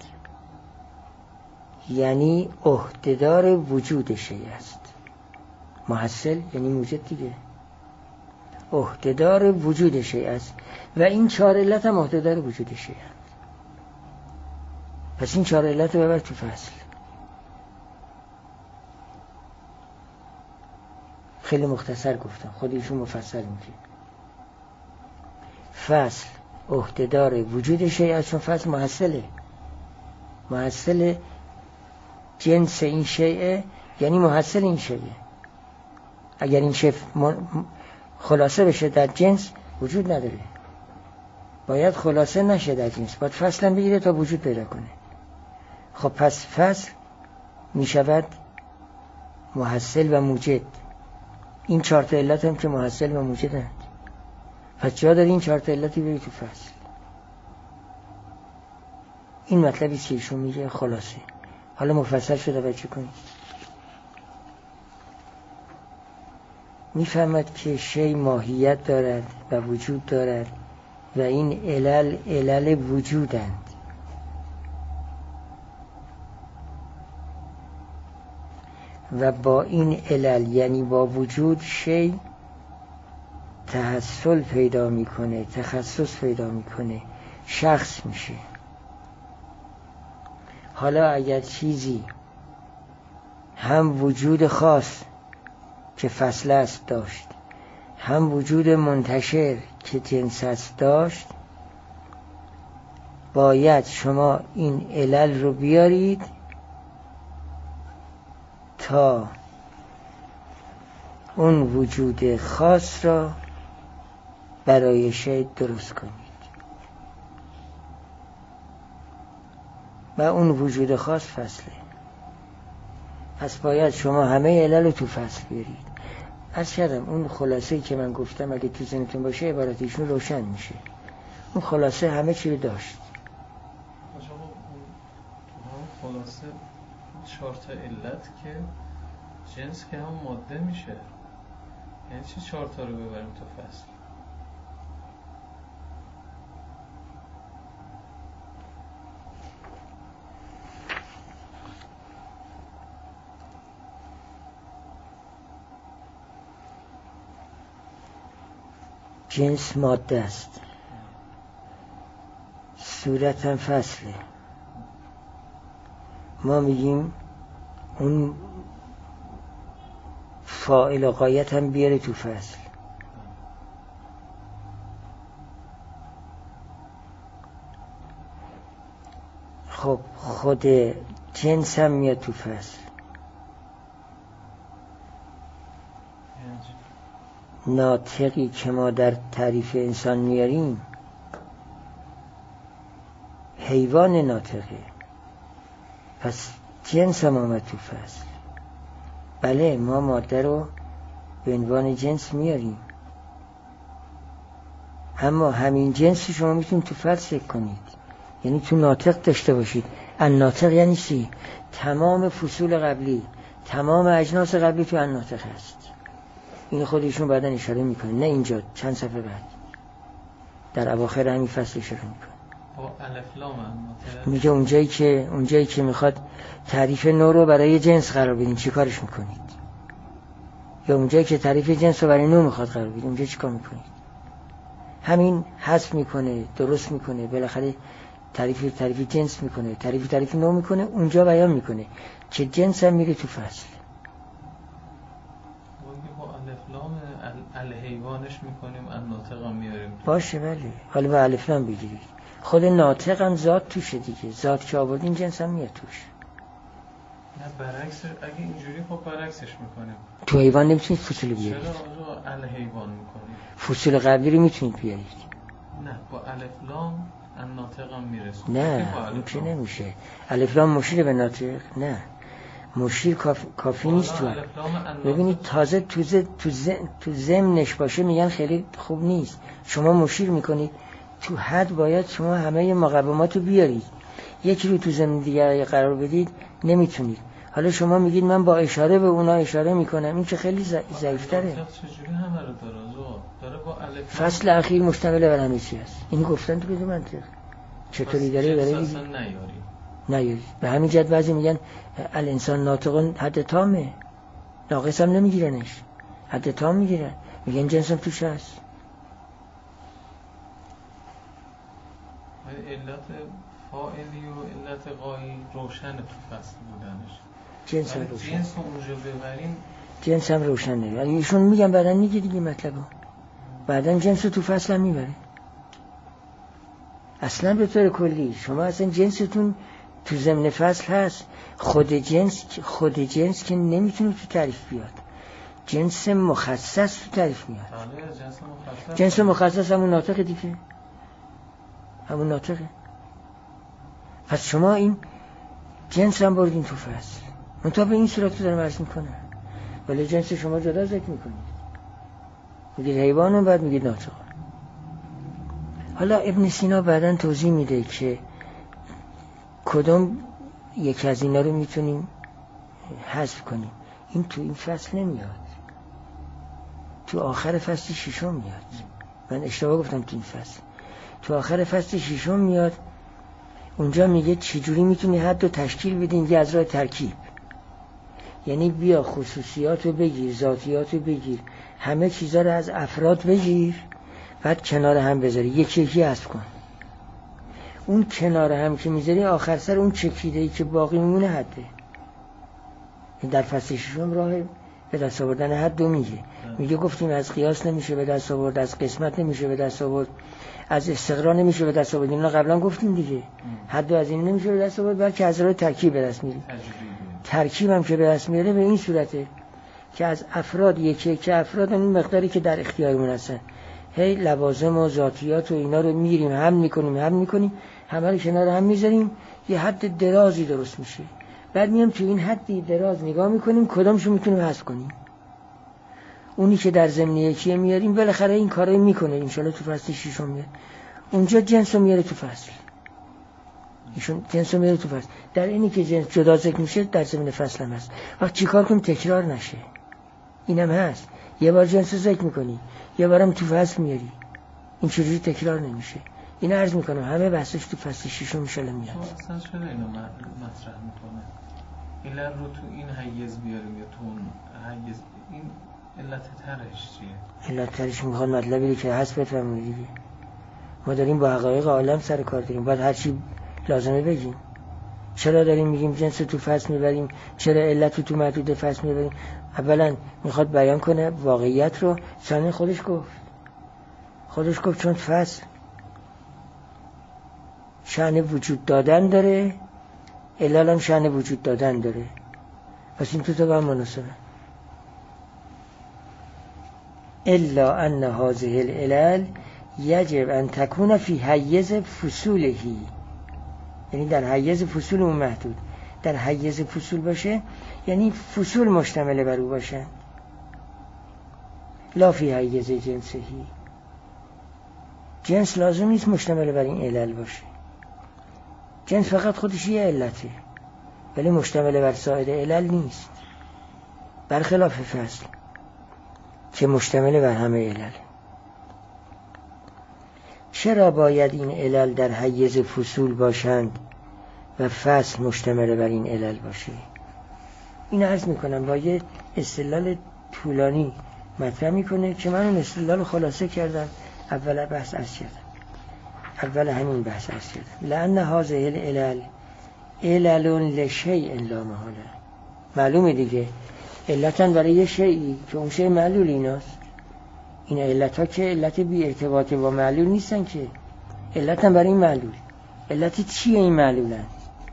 یعنی عهده‌دار وجود شیء است. محصل یعنی موجد دیگه، عهده‌دار وجود شیء است و این 4 علت هم عهده‌دار وجود شیء است. پس این 4 علت رو ببر تو فصل. خیلی مختصر گفتم، خودشون مفصل میگه. فصل عهده‌دار وجود شیء است، چون فصل محصل جنس این شیء، یعنی محصل این شیء. اگر این شیء خلاصه بشه در جنس وجود نداره، باید خلاصه نشه در جنس، باید فصلا بگیره تا وجود پیدا کنه. خب پس فصل میشود محصل و موجد. این 4 تا علت هم که محصل و موجدند، پس جا داری این 4 تا علتی بری تو فصل. این مطلبی که ایشون میگه خلاصه. حالا مفصل شده بچه کنید. میفهمد که شی ماهیت دارد و وجود دارد و این علل وجودند. و با این علل یعنی با وجود شی تحصل پیدا میکنه، تخصص پیدا میکنه، شخص میشه. حالا اگر چیزی هم وجود خاص که فصل است داشت، هم وجود منتشر که جنس است داشت، باید شما این علل رو بیارید تا اون وجود خاص را برای شی درست کنید. و اون وجود خاص فصله. پس باید شما همه علل رو تو فصل بیارید. عرض کردم اون خلاصه‌ای که من گفتم اگه تو ذهنتون باشه عبارتیشون روشن میشه. اون خلاصه همه چی رو داشت. اون خلاصه 4 تا علت که جنس که هم ماده میشه، یعنی چی 4 تا رو ببریم تو فصل؟ جنس ماده است، صورت هم فصله. ما میگیم اون فاعل و غایت هم بیاره تو فصل. خب خود جنس هم میاد تو فصل. ناطقی که ما در تعریف انسان میاریم حیوان ناطقه، پس جنس هم آمد تو فصل. بله ما ماده رو به عنوان جنس میاریم، اما همین جنس شما میتونید تو فصل کنید. یعنی تو ناطق داشته باشید. الناطق یعنی چی؟ تمام فصول قبلی، تمام اجناس قبلی تو الناطق هست. این خودشون بعداً اشاره میکنه، نه اینجا، چند صفحه بعد در اواخر همین فصل اشاره میکنه. با الف لام الناطق میگه اونجایی که میخواد تعریف نو رو برای جنس قرار بدین چی کارش میکنید؟ یا اونجایی که تعریف جنس رو برای نو میخواد قرار بدین اونجا چی کار میکنید؟ همین حذف میکنه، درست میکنه، بالاخره تعریف جنس میکنه، تعریف نو میکنه، اونجا بیان میکنه که جنس هم میره تو فصل. با الف لام الحیوانش میکنیم، الناطق هم میاریم. باشه بله، حالا با الف لام بگیرید. خود ناطق هم ذات توشه دیگه، ذات که آوردین جنس هم میاد توش. نه برعکس، اگه اینجوری خب برعکسش میکنیم. تو حیوان نمیتونید فصول بیارید. چرا الحیوان میکنیم؟ فصول قبلی رو میتونید بیارید. نه با الف لام الناطق هم میرسه. نه این که نمیشه. الف لام مشیر به ناطق؟ نه، مشیر کافی نیست تو. ببینید تازه تو ضمنش باشه میگن خیلی خوب نیست. شما مشیر میکنید، تو حد باید شما همه مقومات رو بیارید. یکی رو تو ضمن دیگه قرار بدید نمیتونید. حالا شما میگید من با اشاره به اونا اشاره میکنم، این که خیلی ضعیف‌تره. چجوری همه رو داره با الف فصل اخیر مشتمل بر همه چی است. اینو گفتن تو بدون منطق. چطوری داره نیاری. به همین جد بعضی میگن الانسان ناطقون حد تامه، ناقص هم نمیگیرنش، حد تام میگیرن، میگن جنس هم توش هست. علت فاعلی و علت غایی روشن تو فصل بودنش. جنس هم روشن. جنس رو اونجا ببریم جنس هم روشنه. یعنی ایشون میگن بعدن میگه دیگه مطلبو. بعدن جنس رو تو فصل هم میبره. اصلا به طور کلی شما اصلا جنستون تو ضمن فصل هست. خود جنس که نمیتونه تو تعریف بیاد. جنس مخصص تو تعریف میاد. جنس مخصص همون ناطقه دیگه، همون ناطقه. پس شما این جنس هم بردین تو فصل. من تا به این صورت رو دارم عرض میکنم، ولی جنس شما جدا ذکر میکنید، میگید حیوان و بعد میگید ناطق. حالا ابن سینا بعداً توضیح میده که کدوم یک از اینا رو میتونیم حذف کنیم. این تو این فصل نمیاد، تو آخر فصل ششم میاد. من اشتباه گفتم تو این فصل، تو آخر فصل ششم میاد. اونجا میگه چجوری میتونی حد رو تشکیل بدین یه از راه ترکیب. یعنی بیا خصوصیات رو بگیر، ذاتیات رو بگیر، همه چیزا رو از افراد بگیر، بعد کنار هم بذاری، یکی یکی حذف کن. اون کنار هم که میذاری آخر سر اون چکیده‌ای که باقی میمونه حده. در فصل ششم راه به دست آوردن حد رو میگه گفتیم از قیاس نمیشه به دست آورد، از قسمت نمیشه به دست آورد، از استقرار نمیشه به دست آورد. اینا قبلا گفتیم دیگه. حد از این نمیشه به دست آورد، بلکه از راه ترکیب به دست میاره. ترکیب هم که به دست میاره به این صورته که از افراد یکی افراد این مقداری که در اختیارمون هستن، هی لوازم و ذاتیات و اینا رو میریم هم میکنیم، همه رو کنار هم میذاریم، یه حد درازی درست میشه. بعد میام تو این حدی دراز نگاه میکنیم کدامشو میتونیم حذف کنیم. اونی که در ضمن یکیه میاریم، بالاخره این کارو میکنه انشالله تو فصل ششم میاد. اونجا جنسو میاره تو فصل، ایشون جنسو میاره تو فصل. در اینی که جنس جدا ذکر میشه در ضمن فصل هم هست. وقت چیکار کنیم تکرار نشه؟ اینم هست، یه بار جنسو ذکر میکنی، یه بارم تو فصل میاری، این چجوری تکرار نمیشه؟ این عرض میکنم همه بحثش تو فصل ششم انشالله میاد. اصلا چرا اینو مطرح میکنه؟ علت رو تو این حیز بیاریم یا تو اون حیز؟ این علت ترش چیه؟ علت ترش میخواد مطلبی که هست بفهمونی دیگه. ما داریم با حقایق عالم سر کار داریم، باید هر چی لازمه بگیم. چرا داریم میگیم جنس تو فصل میبریم، چرا علت تو محدود فصل میبریم؟ اولا میخواد بیان کنه واقعیت رو، ثانیا خودش گفت چون فصل شأن وجود دادن داره، علل هم شأن وجود دادن داره، پس این تو با هم مناسبه. الا ان هذه العلل یجب ان تکون فی حیز فصولهی، یعنی در حیز فصول اون محدود. در حیز فصول باشه یعنی فصول مشتمل بر او باشن، لا فی حیز جنسهی. جنس لازم نیست مشتمل بر این علل باشه. جنس فقط خودش یه علته ولی مشتمل بر سایر علل نیست، برخلاف فصل که مشتمل بر همه علل. چرا باید این علل در حیز فصول باشند و فصل مشتمل بر این علل باشه؟ این عرض میکنم با یه استدلال طولانی مطرح میکنه که من اون استدلال خلاصه کردم اول بحث عرض کردم، اول همین بحث عرض کردم. لأن هذه العلل علل لشیء لا محاله. معلومه دیگه علتن برای یه شیئی که اون شیء معلول ایناست. این علت ها که علت بی ارتباط با معلول نیستن، که علتن برای این معلول. علت چیه این معلولن؟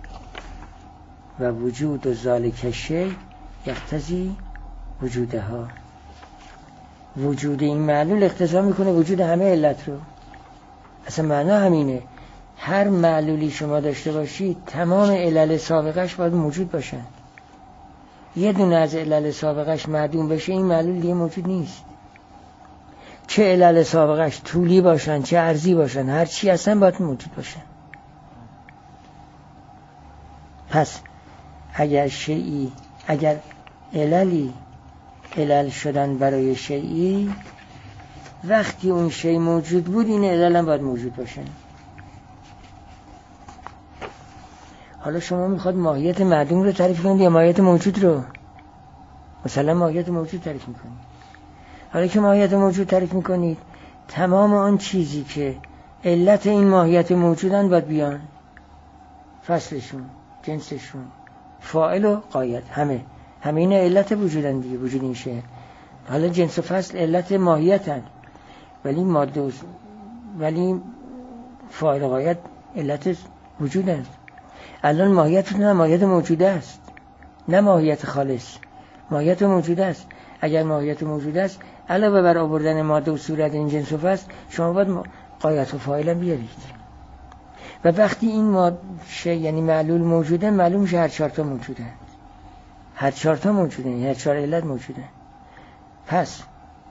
و وجود ذالک الشیء یقتضی وجودها. وجود این معلول اقتضا میکنه وجود همه علت رو. اصلا معنا همینه، هر معلولی شما داشته باشید تمام علل سابقش باید موجود باشن. یه دونه از علل سابقش معدوم بشه این معلول دیگه موجود نیست. چه علل سابقش طولی باشن چه عرضی باشن، هر چی اصلا باید موجود باشن. پس اگر شیئی، اگر عللی علل شدن برای شیئی، وقتی اون شیء موجود بود این علل هم باید موجود باشن. حالا شما میخواد ماهیت معدوم رو تعریف کنید یا ماهیت موجود رو؟ مثلا ماهیت موجود تعریف میکنید. حالا که ماهیت موجود تعریف میکنید، تمام آن چیزی که علت این ماهیت موجودن باید بیان، فصلشون، جنسشون، فاعل و غایت، همه این علت وجودن دیگه، وجود این شیء. حالا جنس و فصل علت ماهیتن، ولی ماده ولی فاعل و غایت علت وجودن. الان ماهیتتون هم ماهیت موجوده است، نه ماهیت خالص، ماهیت موجوده است. اگر ماهیت موجوده است علاوه بر آوردن ماده و صورت این جنس و فصل، شما باید غایت و فاعل هم بیارید. و وقتی این شیء یعنی معلول موجوده، معلوم میشه هر چهار تا موجوده، هر چهار تا موجوده، هر چهار علت موجوده. پس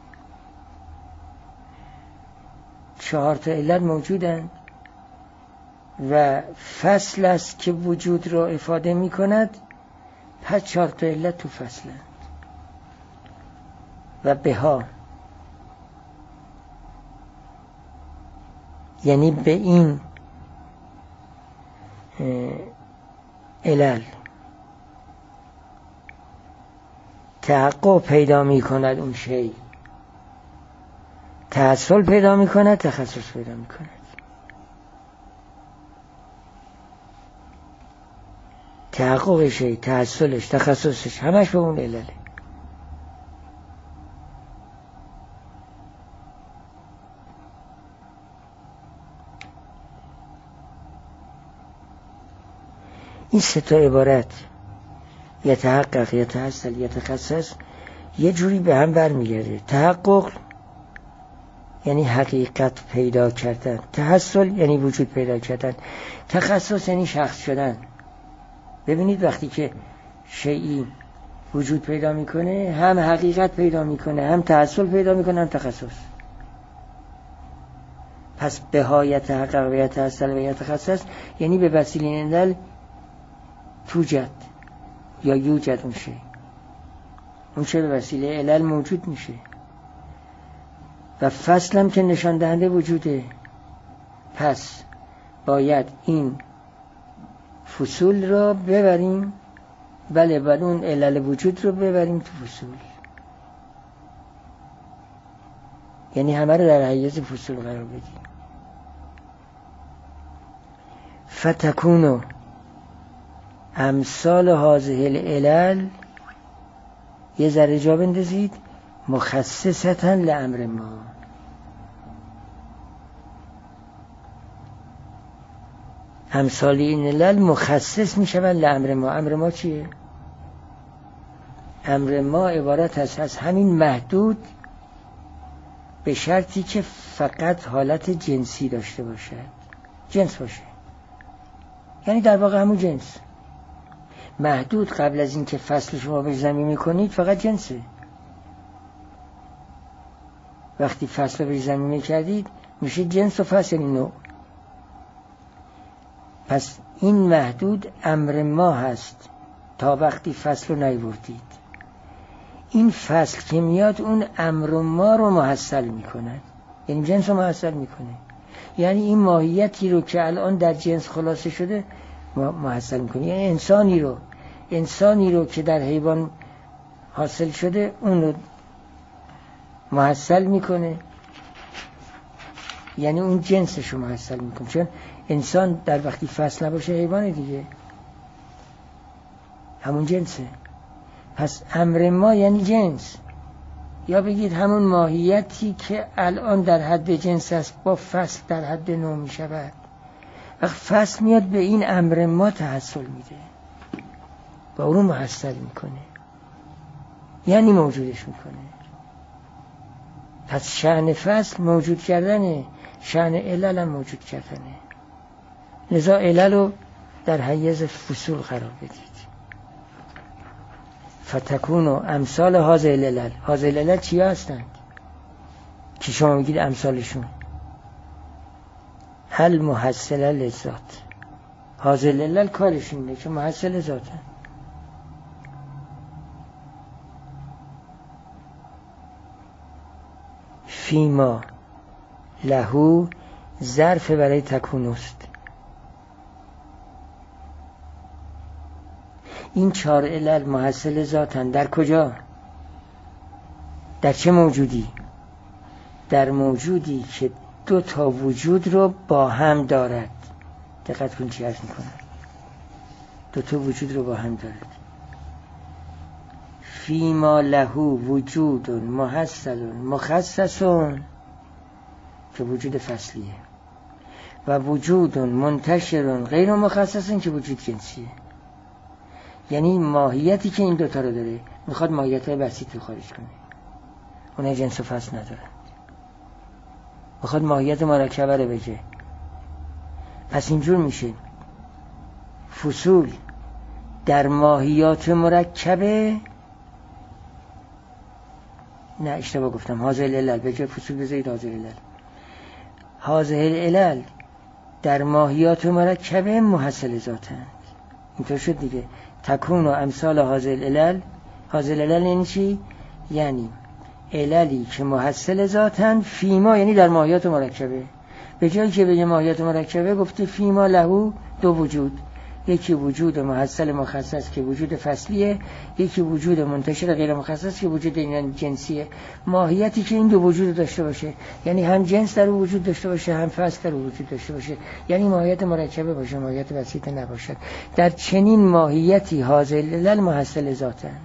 چهار تا علت موجودن و فصل است که وجود را افاده می کند. پس چهار تا علت تو فصل و بها، یعنی به این علل تحقق پیدا می کند، اون شیء تحصل پیدا می کند، تخصص پیدا می کند. تحقق شیء، تحصلش، تخصصش، همش به اون علله. این سه تا عبارت، یتحقق، یتحصل، یتخصص، یه جوری به هم برمیگرده. تحقق یعنی حقیقت پیدا کردن، تحصل یعنی وجود پیدا کردن، تخصص یعنی شخص شدن. ببینید وقتی که شیئی وجود پیدا میکنه، هم حقیقت پیدا میکنه، هم تحصل پیدا میکنه، هم تخصص. پس بها یتحقق و یتحصل و یتخصص یعنی به وسیله این علل توجد یا یوجد اون شیء به وسیله علل موجود میشه. و فصل هم که نشان دهنده وجوده. پس باید این فصول را ببریم، بله، باید اون علل وجود رو ببریم تو فصول، یعنی همه رو در حیز فصول قرار بدیم. فتکونو امثال هذه العلل، یه ذره جا بندازید، مخصصتا لامر ما. امثال این علل مخصص می شوند لامر ما. امر ما چیه؟ امر ما عبارت است از همین محدود، به شرطی که فقط حالت جنسی داشته باشد، جنس باشه، یعنی در واقع همون جنس. محدود قبل از اینکه فصل شما به زمین میکنید فقط جنسه. وقتی فصل به زمین میکردید میشه جنس و فصل، یعنی نوع. پس این محدود امر ما هست تا وقتی فصل رو نیوردید. این فصل که میاد اون امر ما رو محصل میکنه، یعنی جنس رو محصل میکنه. یعنی این ماهیتی رو که الان در جنس خلاصه شده محصل میکنه. یعنی انسانی رو که در حیوان حاصل شده اون رو محصل میکنه، یعنی اون جنسش رو محصل میکنه. چون انسان در وقتی فصل نباشه حیوان دیگه همون جنسه. پس امر ما یعنی جنس، یا بگید همون ماهیتی که الان در حد جنس است با فصل در حد نوع می شود. وقت فصل میاد به این امر ما تحصل میده، با اون محصل میکنه، یعنی موجودش میکنه. پس شأن فصل موجود کردنه، شأن علل هم موجود کردنه. لذا علل رو در حیز فصول قرار بدید. فتکون و امثال هذه العلل. هذه العلل چی هستند که شما میگید امثالشون؟ هل محصل لذات. هذه العلل کارشون اینه که محصل ذاتن. فیما لهو ظرف برای تکون است. این 4 علل محصل ذاتن. در کجا؟ در چه موجودی؟ در موجودی که 2 تا وجود رو با هم دارد. دقت کن چی عرض میکنم. 2 تا وجود رو با هم دارد. فیما لهو وجود محصل مخصص که وجود فصلیه، و وجود منتشر غیر مخصص که وجود جنسیه. یعنی ماهیتی که این 2 تا رو داره میخواد ماهیت بسیط رو خارج کنه، اونها جنس و فصل ندارن، میخواد ماهیت مرکبه رو بگه. پس اینجور میشه فصول در ماهیات مرکبه. نه اشتباه گفتم، هذه العلل به جای فصول بذارید هذه العلل. هذه العلل در ماهیات مرکبه محصل ذاتند. اینطور شد دیگه. تکون و امثال هذه العلل. هذه العلل یعنی چی؟ یعنی عللی که محصل ذاتند فیما، یعنی در ماهیات مرکبه. به جایی که بگه ماهیات مرکبه گفته فیما لهو 2 وجود. یکی وجود محصل مخصص که وجود فصلیه، یکی وجود منتشر غیر مخصص که وجود این جنسیه. ماهیتی که این 2 وجود داشته باشه، یعنی هم جنس در وجود داشته باشه هم فصل در وجود داشته باشه، یعنی ماهیت مرکبه باشه، ماهیت بسیط نباشد. در چنین ماهیتی هذه العلل محصل ذاتند.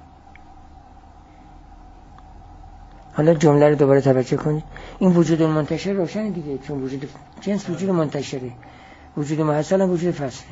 حالا جمله رو دوباره توجه کنید. این وجود منتشر روشن دیگه، چون وجود جنس وجود منتشره، وجود محصل هم وجود فصله.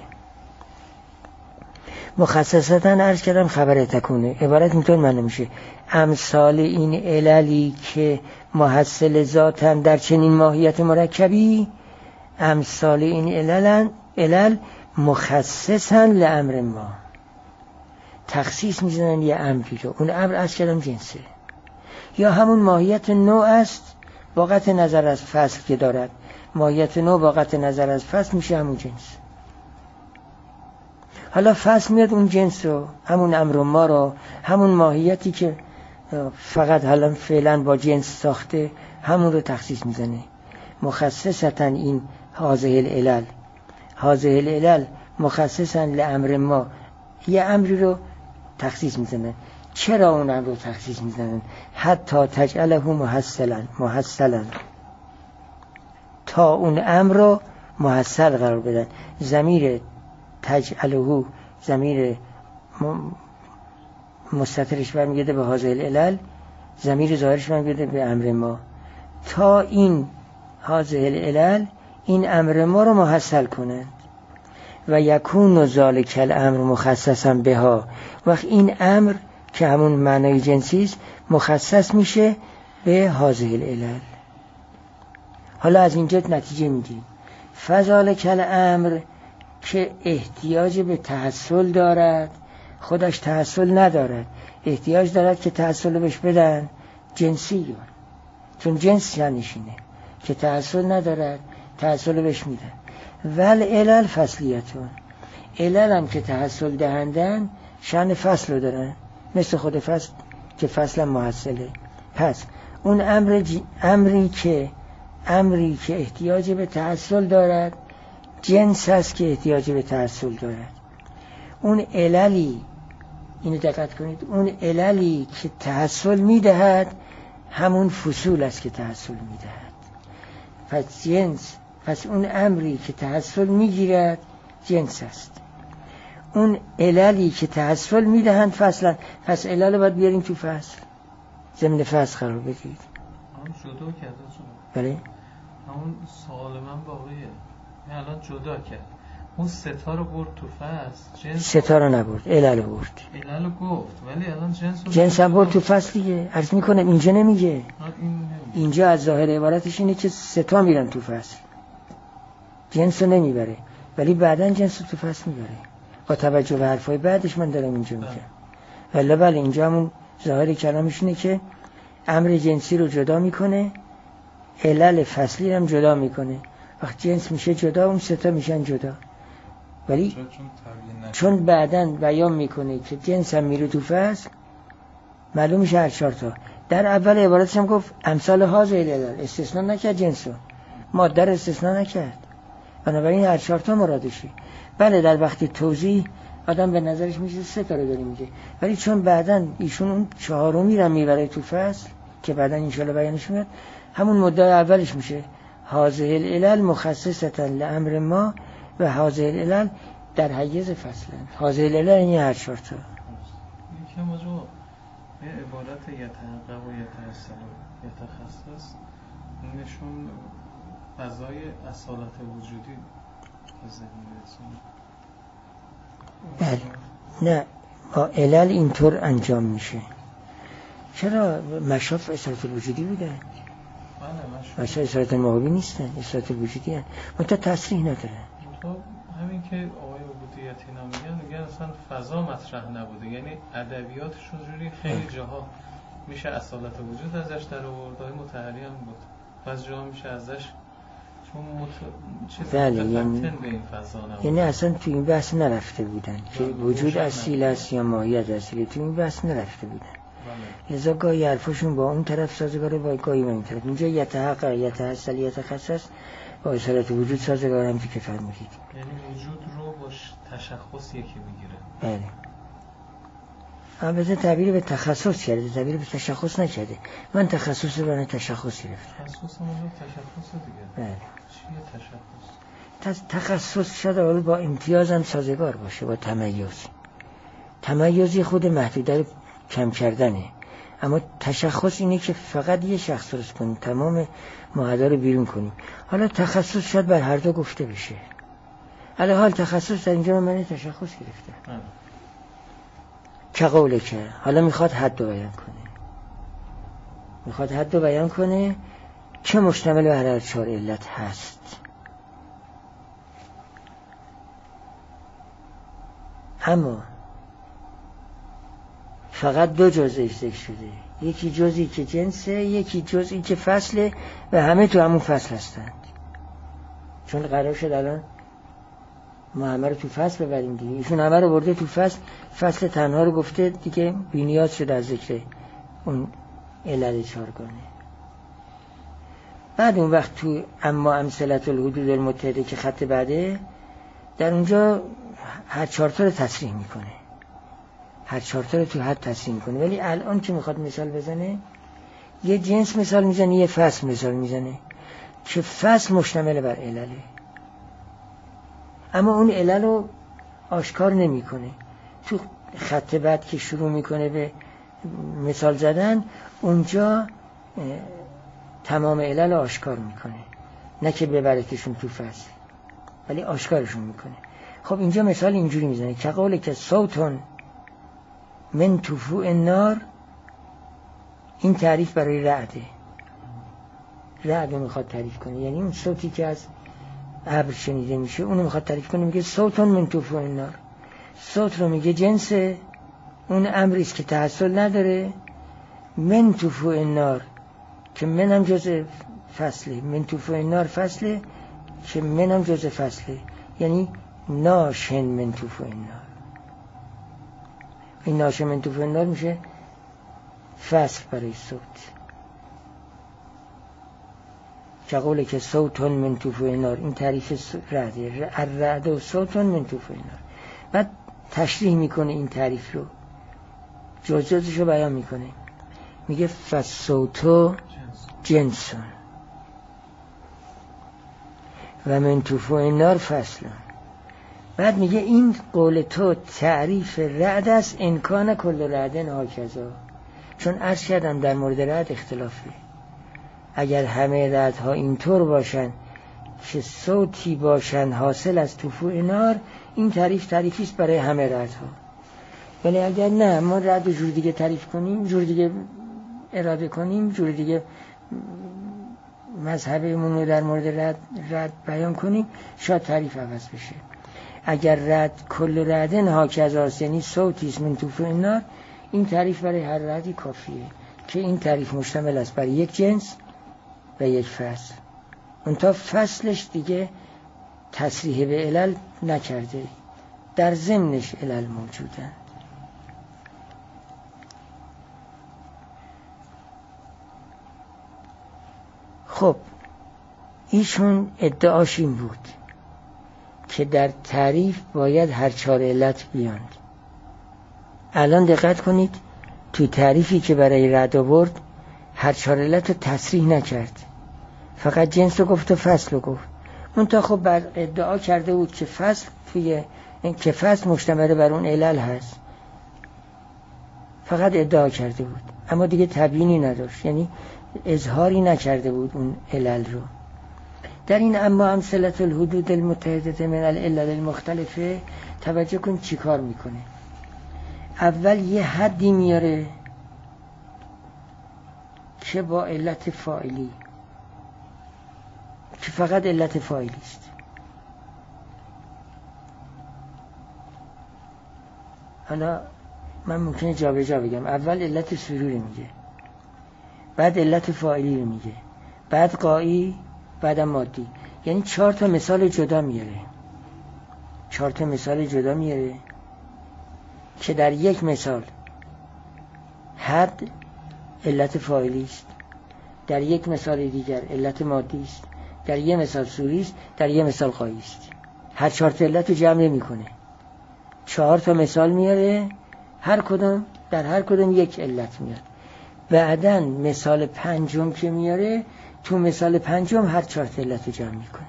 مخصصتاً عرض کردم خبر تکونه. عبارت اینطور معنی میشه امثال این عللی که محصل ذاتن در چنین ماهیت مرکبی، امثال این علل مخصصاً لامر ما، تخصیص میزنن یه امری رو. اون امر عرض کردم جنسه، یا همون ماهیت نوع است با قطع نظر از فصل که دارد. ماهیت نوع با قطع نظر از فصل میشه همون جنس. حالا فصل میاد اون جنس رو، همون امر ما رو، همون ماهیتی که فقط حالا فعلا با جنس ساخته، همون رو تخصیص میزنه. مخصصتاً این هذه العلل. هذه العلل مخصصاً لامر ما، یه امری رو تخصیص میزنه. چرا اون امر رو تخصیص میزنن؟ حتی تجعله محصلا، تا اون امر رو محصل قرار بدن. ضمیر تجعله، ضمیر مستترش برمیگرده به هذه العلل، ضمیر ظاهرش برمیگرده به امر ما. تا این هذه العلل این امر ما رو محصل کنند. و یکون ذالک الامر مخصصا بها. وقت این امر که همون معنای جنسی است مخصص میشه به هذه العلل. حالا از اینجا نتیجه میگیریم فذالک الامر که احتیاج به تحصل دارد، خودش تحصل ندارد، احتیاج دارد که تحصل بهش بدن، جنسی، چون جنس شأنشینه که تحصل ندارد، تحصل بهش میدن. ول علل فصلیتون، علل هم که تحصل دهندن شأن فصل رو دارن، مثل خود فصل که فصل محصله. پس اون امری که احتیاج به تحصل دارد جنس هست که احتیاج به تحصل دارد. اون عللی، اینو دقت کنید، اون عللی که تحصل میدهد همون فصول است که تحصل میدهد. پس اون امری که تحصل میگیرد جنس است. اون عللی که تحصل میدهند فصلا. پس علل باید بیاریم تو فصل، ضمن فصل قرار بدید. هم جدا کرده بله همون سوال من باقیه، الان جدا کرد، اون ستا رو برد تو فصل، جنس ستا رو نبرد، علل برد. علل رو گفت ولی الان جنس هم برد تو فصل دیگه. عرض میکنم اینجا نمیگه، اینجا از ظاهر عبارتش اینه که ستا میرن تو فصل، جنس رو نمیبره، ولی بعدن جنس رو تو فصل میبره. با توجه به حرفای بعدش من دارم اینجا میگم. ولی بله اینجا همون ظاهر کلامش اینه که امر جنسی رو جدا میکنه، علل فصلی هم جدا میکنه. وقت جنس میشه جدا، اون ستا میشن جدا. ولی چون بعدن بیان میکنه که جنس هم میره تو فصل، معلوم میشه هر 4 تا. در اول عبارتش هم گفت امثال هاذ العلل، استثناء نکرد جنس رو، ماده رو استثناء نکرد، بنابراین هر 4 تا مرادشه. بله در وقت توضیح آدم به نظرش میشه 3 تا رو داره میگه، ولی چون بعدن ایشون اون 4می رو میبره تو فصل که بعدن انشالله بیانش میاد، همون مدعای اولش میشه هاذ العلل مخصصة لامر ما و هاذ العلل در حیز فصلن. هاذ العلل یعنی هر 4 تا. یکی موضوع به عبارت یتحقق و یتحصل و یتخصص نشون فضای اصالت وجودی بله نه با علل اینطور انجام میشه. چرا مشاف اصالت وجودی بودن؟ مشاف اصالت ماهوی نیستن، اصالت وجودی هن. منطقه تصریح نداره. همین که آقای عبودیتی میگن اصلا فضا مطرح نبوده، یعنی ادبیاتشون جوری خیلی جاها میشه اصالت وجود ازش در آوردهای متحری هم بود، بعض جاها میشه ازش بله یعنی اصلا تو این بحث نرفته بودن که وجود اصیل است یا ماهیت اصیل، تو این بحث نرفته بودن. لذا گاهی حرفشون با اون طرف سازگاره و گاهی با این طرف. اینجا یتحقق یتحصل یتخصص با اصالت وجود سازگار هم که فرمودید، یعنی وجود رو با تشخص یکی میگیره. بله البته تعبیر به تخصص کرده، تعبیر به تشخص نکرده. من تخصص رو برای تشخص گرفتم. تخصص مونو تشخص دیگه. بله. چیه تشخص؟ تخصص شاید با امتیاز هم سازگار باشه، با تمیز. تمیزی خود محدوده رو کم کردنه، اما تشخص اینه که فقط یه شخص درست کنیم، تمام معدا رو بیرون کنیم. حالا تخصص شاید بر هر دو گفته بشه. علی حال تخصص در اینجا من تشخص گرفته. که قوله که حالا میخواد حد رو بیان کنه، که مشتمل بر هر 4 علت هست. اما فقط 2 جزء ذکر شده، یکی جزئی که جنسه، یکی جزئی که فصله و همه تو همون فصل هستند. چون قرار شد الان ما همه رو تو فصل ببریم دیگه، ایشون همه رو برده تو فصل تنها رو گفته دیگه، بی‌نیاز شد از ذکر اون علل 4گانه. بعد اون وقت تو اما امثلة الحدود المتحده که خط بعده، در اونجا هر 4 تا رو تصریح میکنه، هر 4 تا رو تو حد تصریح میکنه. ولی الان که میخواد مثال بزنه، یه جنس مثال میزنه، یه فصل مثال میزنه که فصل مشتمل بر علله، اما اون علل رو آشکار نمیکنه. تو خط بعد که شروع میکنه به مثال زدن، اونجا تمام علل آشکار میکنه، نه که ببرتشون تو فصل، ولی آشکارشون میکنه. خب اینجا مثال اینجوری میزنه که قوله که صوتون من طفوع النار، این تعریف برای رعده، رعد رو میخواد تعریف کنه، یعنی اون صوتی که از ابر شنیده میشه اونو میخواد تعریف کنه. میگه صوتون من طفوع النار، صوت رو میگه جنس اون امریست که تحصل نداره. من طفوع النار که من هم جز فصله، من طفوع النار فصله، که منم جزء فصله، یعنی ناشن من توفو النار. این ناشن من توفو النار میشه فصل برای صوت، که قوله که صوتون من توفو النار، این تعریف رعده، الرعد و صوتون من توفو النار. بعد تشریح میکنه این تعریف رو، جزئیاتش رو بیان میکنه، میگه فصوتو جنسون و من توفو النار فصلون. بعد میگه این قول تو تعریف رعد است، انکان کل رعدن هاکذا. چون عرض کردم در مورد رعد اختلافه، اگر همه رعدها اینطور باشن که صوتی باشن حاصل از توفو نار، این تعریفی است برای همه رعدها. ولی اگر نه، ما رعد رو جور دیگه تعریف کنیم، جور دیگه اراده کنیم، جور دیگه مذهبمون رو در مورد رعد بیان کنیم، شاید تعریف عوض بشه. اگر رعد کل رعدن هاکذاست، یعنی صوتی است من توفو النار، این تعریف برای هر رعدی کافیه که این تعریف مشتمل است بر یک جنس و یک فصل. اون تا فصلش دیگه تصریح به علل نکرده، در ضمنش علل موجودن. خب ایشون ادعاش این بود که در تعریف باید هر 4 علت بیاند. الان دقت کنید، تو تعریفی که برای رعد آورد هر 4 علت رو تصریح نکرد، فقط جنس رو گفت و فصل رو گفت. منتها خب ادعا کرده بود که فصل مشتمل بر اون علل هست، فقط ادعا کرده بود، اما دیگه تبیینی نداشت، یعنی اظهاری نکرده بود اون علل رو. در این اما امثله الحدود المتعدده من العلل المختلفه توجه کن چی کار میکنه. اول یه حدی میاره که با علت فاعلی، که فقط علت فاعلی است. حالا من ممکنه جا به جا بگم، اول علت سروری میگه، بعد علت فاعلی رو میگه، بعد قایی، بعد مادی. یعنی 4 تا مثال جدا میاره، 4 تا مثال جدا میاره که در یک مثال حد علت فاعلی است، در یک مثال دیگر علت مادی است، در یک مثال سوری است، در یک مثال قایی است. هر 4 تا علت رو جمع میکنه، 4 تا مثال میاره، در هر کدوم یک علت میاد. بعدن مثال 5 که میاره، تو مثال 5 هر 4 تا علت رو جمع میکنه.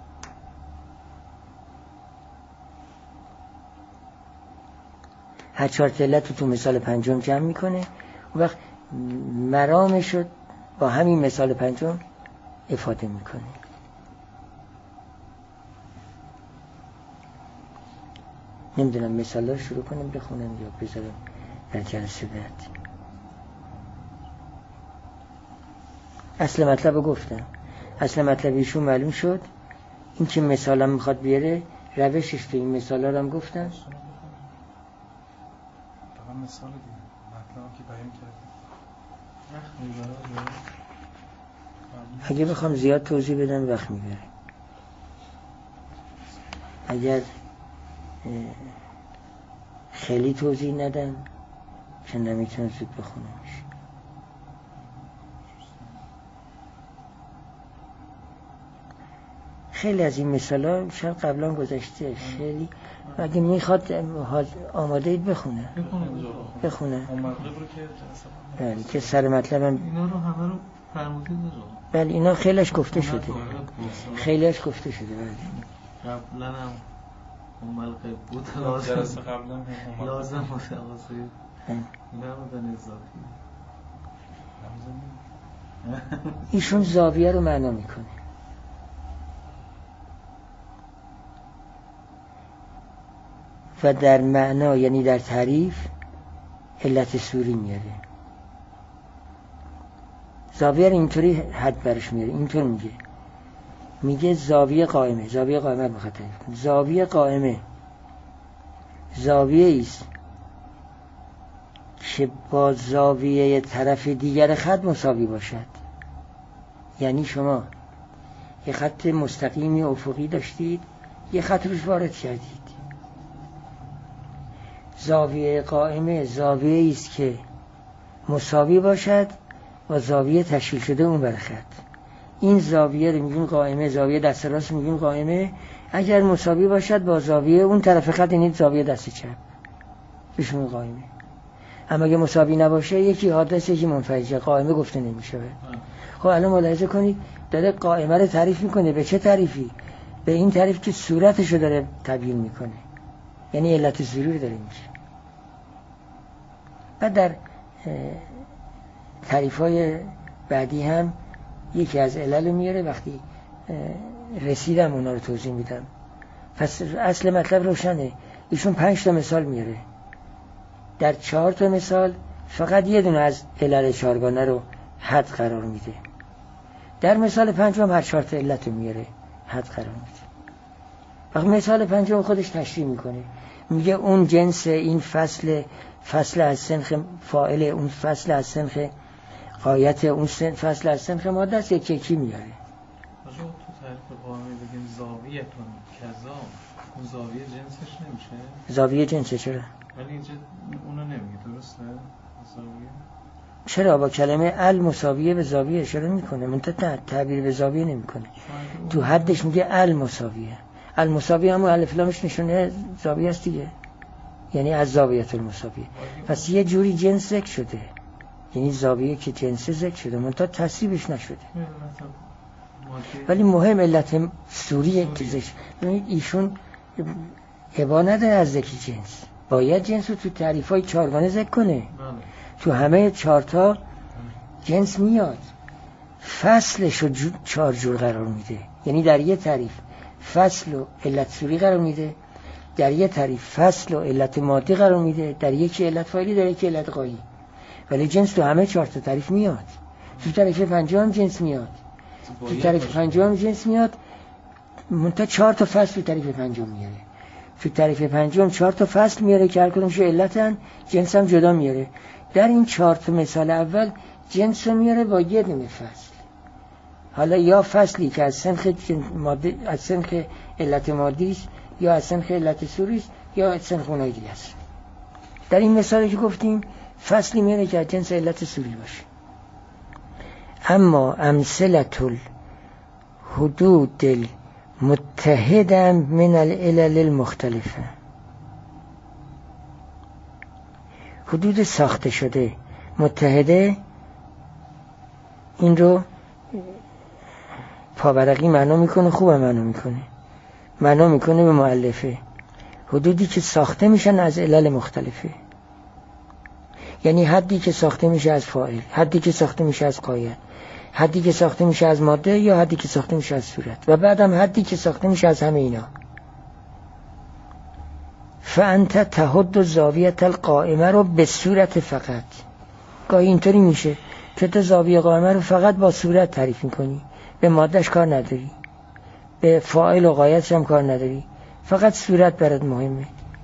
هر 4 تا علت رو تو مثال 5 جمع میکنه، و وقت مرامش رو با همین مثال 5 افاده میکنه. نمیدونم مثال رو شروع کنم بخونم یا بذارم در جلسه بعد. اصل مطلب رو گفتم، اصل مطلب ایشون معلوم شد. این که مثال هم میخواد بیاره، روشش تو این مثال ها رو هم گفتم. مثال دیگه مطلب که بیان کردیم، اگه بخوام زیاد توضیح بدم وقت میبره. اگر خیلی توضیح ندم که نمیتونم زود بخونمش. خیلی از این مثالا شاید قبلا گذشته، خیلی اگه میخواد آماده اید بخونه. بله که سر مطلبم اینا رو همه رو فرمودید رو. بله اینا خیلیش گفته شده، خیلیش گفته شده. بله قبلا هم ملقب بود، جلسه قبلا هم لازم متواصل اینا رو به اضافی. ایشون زاویه رو معنا میکنه. و در معنا یعنی در تعریف علت سوری میاره. زاویه رو اینطوری حد برش میاره، اینطور میگه زاویه قائمه. زاویه قائمه رو میخواد تعریف کنه. زاویه قائمه زاویه ایست که با زاویه طرف دیگر خط مساوی باشد. یعنی شما یه خط مستقیمی افقی داشتید، یه خط روش وارد کردید. زاویه قائمه زاویه است که مساوی باشد و زاویه تشکیل شده اون بر خط. این زاویه رو میگیم قائمه، زاویه دست راست میگیم قائمه اگر مساوی باشد با زاویه اون طرف خط، یعنی زاویه دست چپ، بهشون قائمه. اما اگه مساوی نباشه یکی حادثه یکی منفجر، قائمه گفته نمیشه. خب الان ملاحظه کنید داره قائمه رو تعریف میکنه. به چه تعریفی؟ به این تعریف که صورتش رو داره تبیین میکنه، یعنی علت ظهور داره میشه. بعد در تعریف‌های بعدی هم یکی از علل میاره، وقتی رسیدم اونا رو توضیح میدم. پس اصل مطلب روشنه. ایشون 5 تا مثال میاره. در 4 تا مثال فقط یه دونه از علل چهارگانه رو حد قرار میده. در مثال 5 هر 4 تا علت رو میاره حد قرار میده. وقتی مثال 5 خودش تشریح میکنه، میگه اون جنس، این فصل از سنخ فاعل، اون فصل از سنخ غایت، اون فصل از سنخ ماده است، یکی میاره. تو تعریف قائمه بگیم زاویه‌تون کذا، اون زاویه جنسش نمیشه؟ زاویه جنسه چرا؟ ولی اینجا اونو نمیگه، درسته؟ زاویه چرا با کلمه المساویه به زاویه اشاره میکنه، منتها تعبیر به زاویه نمیکنه. تو حدش میگه المساویه. المساویه همون الف لامش نشونه زاویه است دیگه، یعنی از زاویه المساویه. پس یه جوری جنس ذکر شده، یعنی زاویه که جنس ذکر شده منتها تصریفش نشده. ولی مهم علت سوری چیزش. ببینید ایشون ابا نداره از ذکر جنس، باید جنس رو تو تعریف‌های چهارگانه ذکر کنه. تو همه 4 تا جنس میاد. فصلش رو 4 جور قرار میده، یعنی در یه تعریف فصل و علت سوری قرار میده، در یه تعریف فصل و علت مادی قرار میده، در یکی علت فاعلی، در یکی علت غایی. ولی جنس تو همه 4 تا تعریف میاد. تو تعریف 5 هم جنس میاد. تو تعریف 5 هم جنس میاد، منتها 4 تا فصل تو تعریف 5 میاره. تو تعریف 5 4 تا فصل میاره که هر کدومش علتن، جنس هم جدا میاره. در این 4 تا مثال اول جنس رو میاره با یه دونه فصل. حالا یا فصلی که از سنخ ماده، از سنخ علت مادی است، یا از سنخ علت سوری است، یا از سنخ اونای دیگه است. در این مثالی که گفتیم فصلی میاره که از جنس علت سوری باشه. اما امثله الحدود المتحده من العلل المختلفه، حدود ساخته شده متحده، این رو پاورقی معنا میکنه، خوبه معنا میکنه به مؤلفه. حدودی که ساخته میشن از علل مختلفه، یعنی حدی که ساخته میشه از فاعل، حدی که ساخته میشه از غایت، حدی که ساخته میشه از ماده، یا حدی که ساخته میشه از صورت، و بعدم حدی که ساخته میشه از همه اینا. فانت تحد زاویه القائمه رو به صورت فقط. گاهی اینطوری میشه که تو زاویه قائمه رو فقط با صورت تعریف میکنی، به مادهش کار نداری، به فاعل و غایتش هم کار نداری، فقط صورت برات مهمه.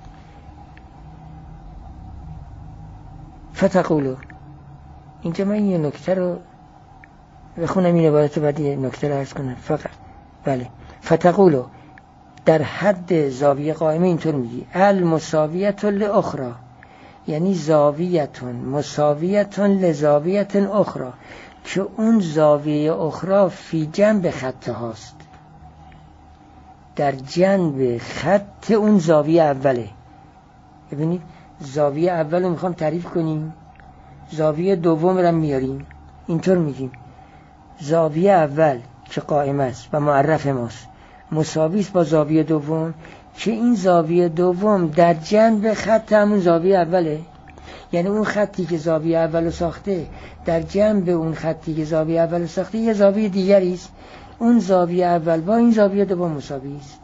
فتقولو، اینجا من یه نکته رو بخونم، این عبارت بعد یه نکته رو عرض کنم فقط. بله، فتقولو در حد زاویه قائمه اینطور میگی المساویت الاخرى، یعنی زاویتون مساویتون لزاویت اخرى، که اون زاویه اخرى فی جنب خط هاست، در جنب خط اون زاویه اوله. ببینید زاویه اول رو میخوام تعریف کنیم، زاویه دوم رو میاریم، اینطور میگیم زاویه اول که قائم است و معرف ماست مساوی است با زاویه دوم، که این زاویه دوم در جنب خط همون زاویه اوله. یعنی اون خطی که زاویه اول ساخته در جنب اون خطی که زاویه اول ساخته یه زاویه دیگری است، اون زاویه اول با این زاویه دوم مساوی است.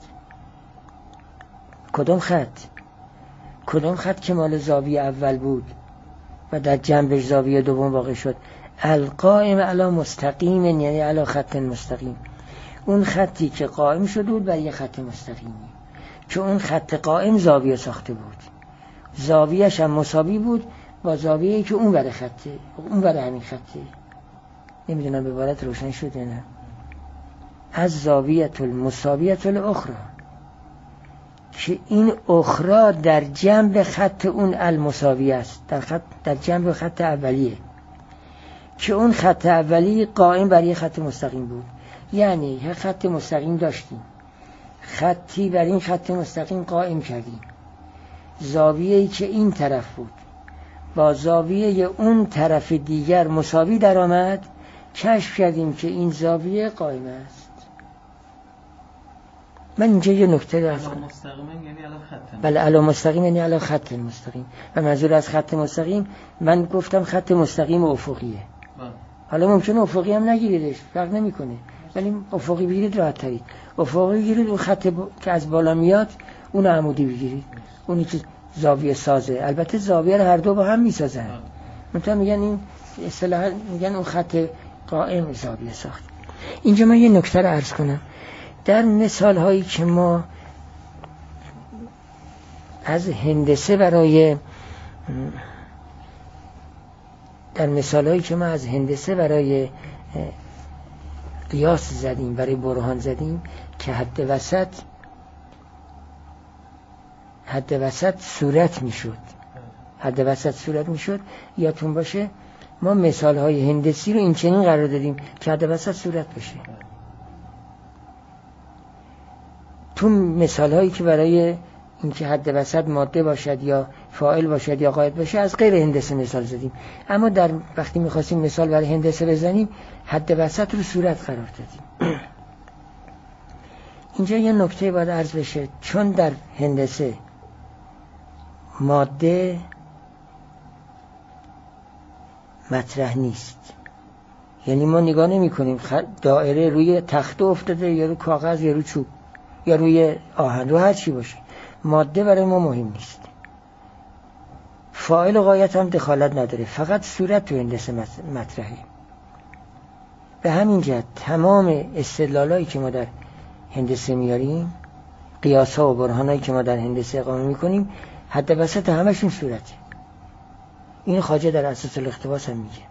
کدوم خط که مال زاویه اول بود و در جنبش زاویه دوم واقع شد؟ القائم علی مستقیم، یعنی علی خط مستقیم، اون خطی که قائم شده بود بر یه خط مستقیمی، که اون خط قائم زاویه ساخته بود، زاویهش هم مساوی بود با زاویه‌ای که اون بر خطه، اون بر همین خطه. نمیدونم به عبارت روشن شده نه؟ از زاویه المساویه الاخرى، که این اخرى در جنب خط اون المساویه است، در جنب خط اولیه، که اون خط اولیه قائم بر یک خط مستقیم بود. یعنی یک خط مستقیم داشتیم، خطی بر این خط مستقیم قائم کردیم، زاویه‌ای که این طرف بود با زاویه اون طرف دیگر مساوی در آمد، کشف کردیم که این زاویه قائم است. من اینجا یه نکته درس کنم. بله، علی مستقیم یعنی علی خط مستقیم، و منظور از خط مستقیم من گفتم خط مستقیم افقیه. حالا ممکنه افقی هم نگیریدش، فرق نمیکنه، ولی افقی بگیرید راحت ترید. افقی بگیرید اون خط که از بالا میاد اون عمودی بگیرید، اونی که زاویه سازه. البته زاویه رو هر دو با هم میسازن، مثلا میگن این اصطلاحا میگن اون خط قائم زاویه ساخت. اینجا من یه نکته رو عرض کنم. در مثال هایی که ما از هندسه برای قیاس زدیم، برای برهان زدیم، که حد وسط صورت میشد. یادتون باشه ما مثال های هندسی رو این چنین قرار دادیم که حد وسط صورت بشه. تو مثال هایی که برای اینکه حد وسط ماده باشد یا فاعل باشد یا قاید باشه از غیر هندسه مثال زدیم، اما در وقتی میخواستیم مثال برای هندسه بزنیم حد وسط رو صورت قرار دادیم. اینجا یه نکته باید عرض بشه، چون در هندسه ماده مطرح نیست، یعنی ما نگاه نمی کنیم دایره روی تخته افتاده یا روی کاغذ یا روی چوب یا روی آهن، رو هر چی باشه، ماده برای ما مهم نیست. فاعل و غایت هم دخالت نداره، فقط صورت تو هندسه مطرحه. به همین جهت تمام استدلالایی که ما در هندسه میاریم، قیاس‌ها و برهانایی که ما در هندسه اقامه میکنیم، حد وسط همشون صورته. این خواجه در اساس الاقتباس هم میگه.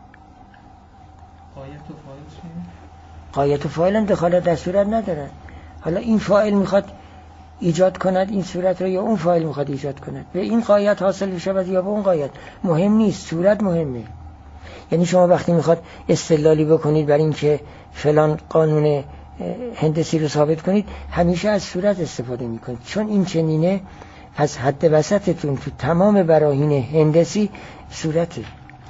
غایت و فاعل هم دخالت در صورت ندارن. حالا این فاعل میخواد ایجاد کند این صورت رو یا اون فاعل میخواد ایجاد کند، به این غایت حاصل بشه یا به اون غایت، مهم نیست، صورت مهمه. یعنی شما وقتی میخواد استدلالی بکنید برای اینکه فلان قانون هندسی رو ثابت کنید، همیشه از صورت استفاده میکنید، چون این چنینه. از حد وسطتون تو تمام براهین هندسی صورته.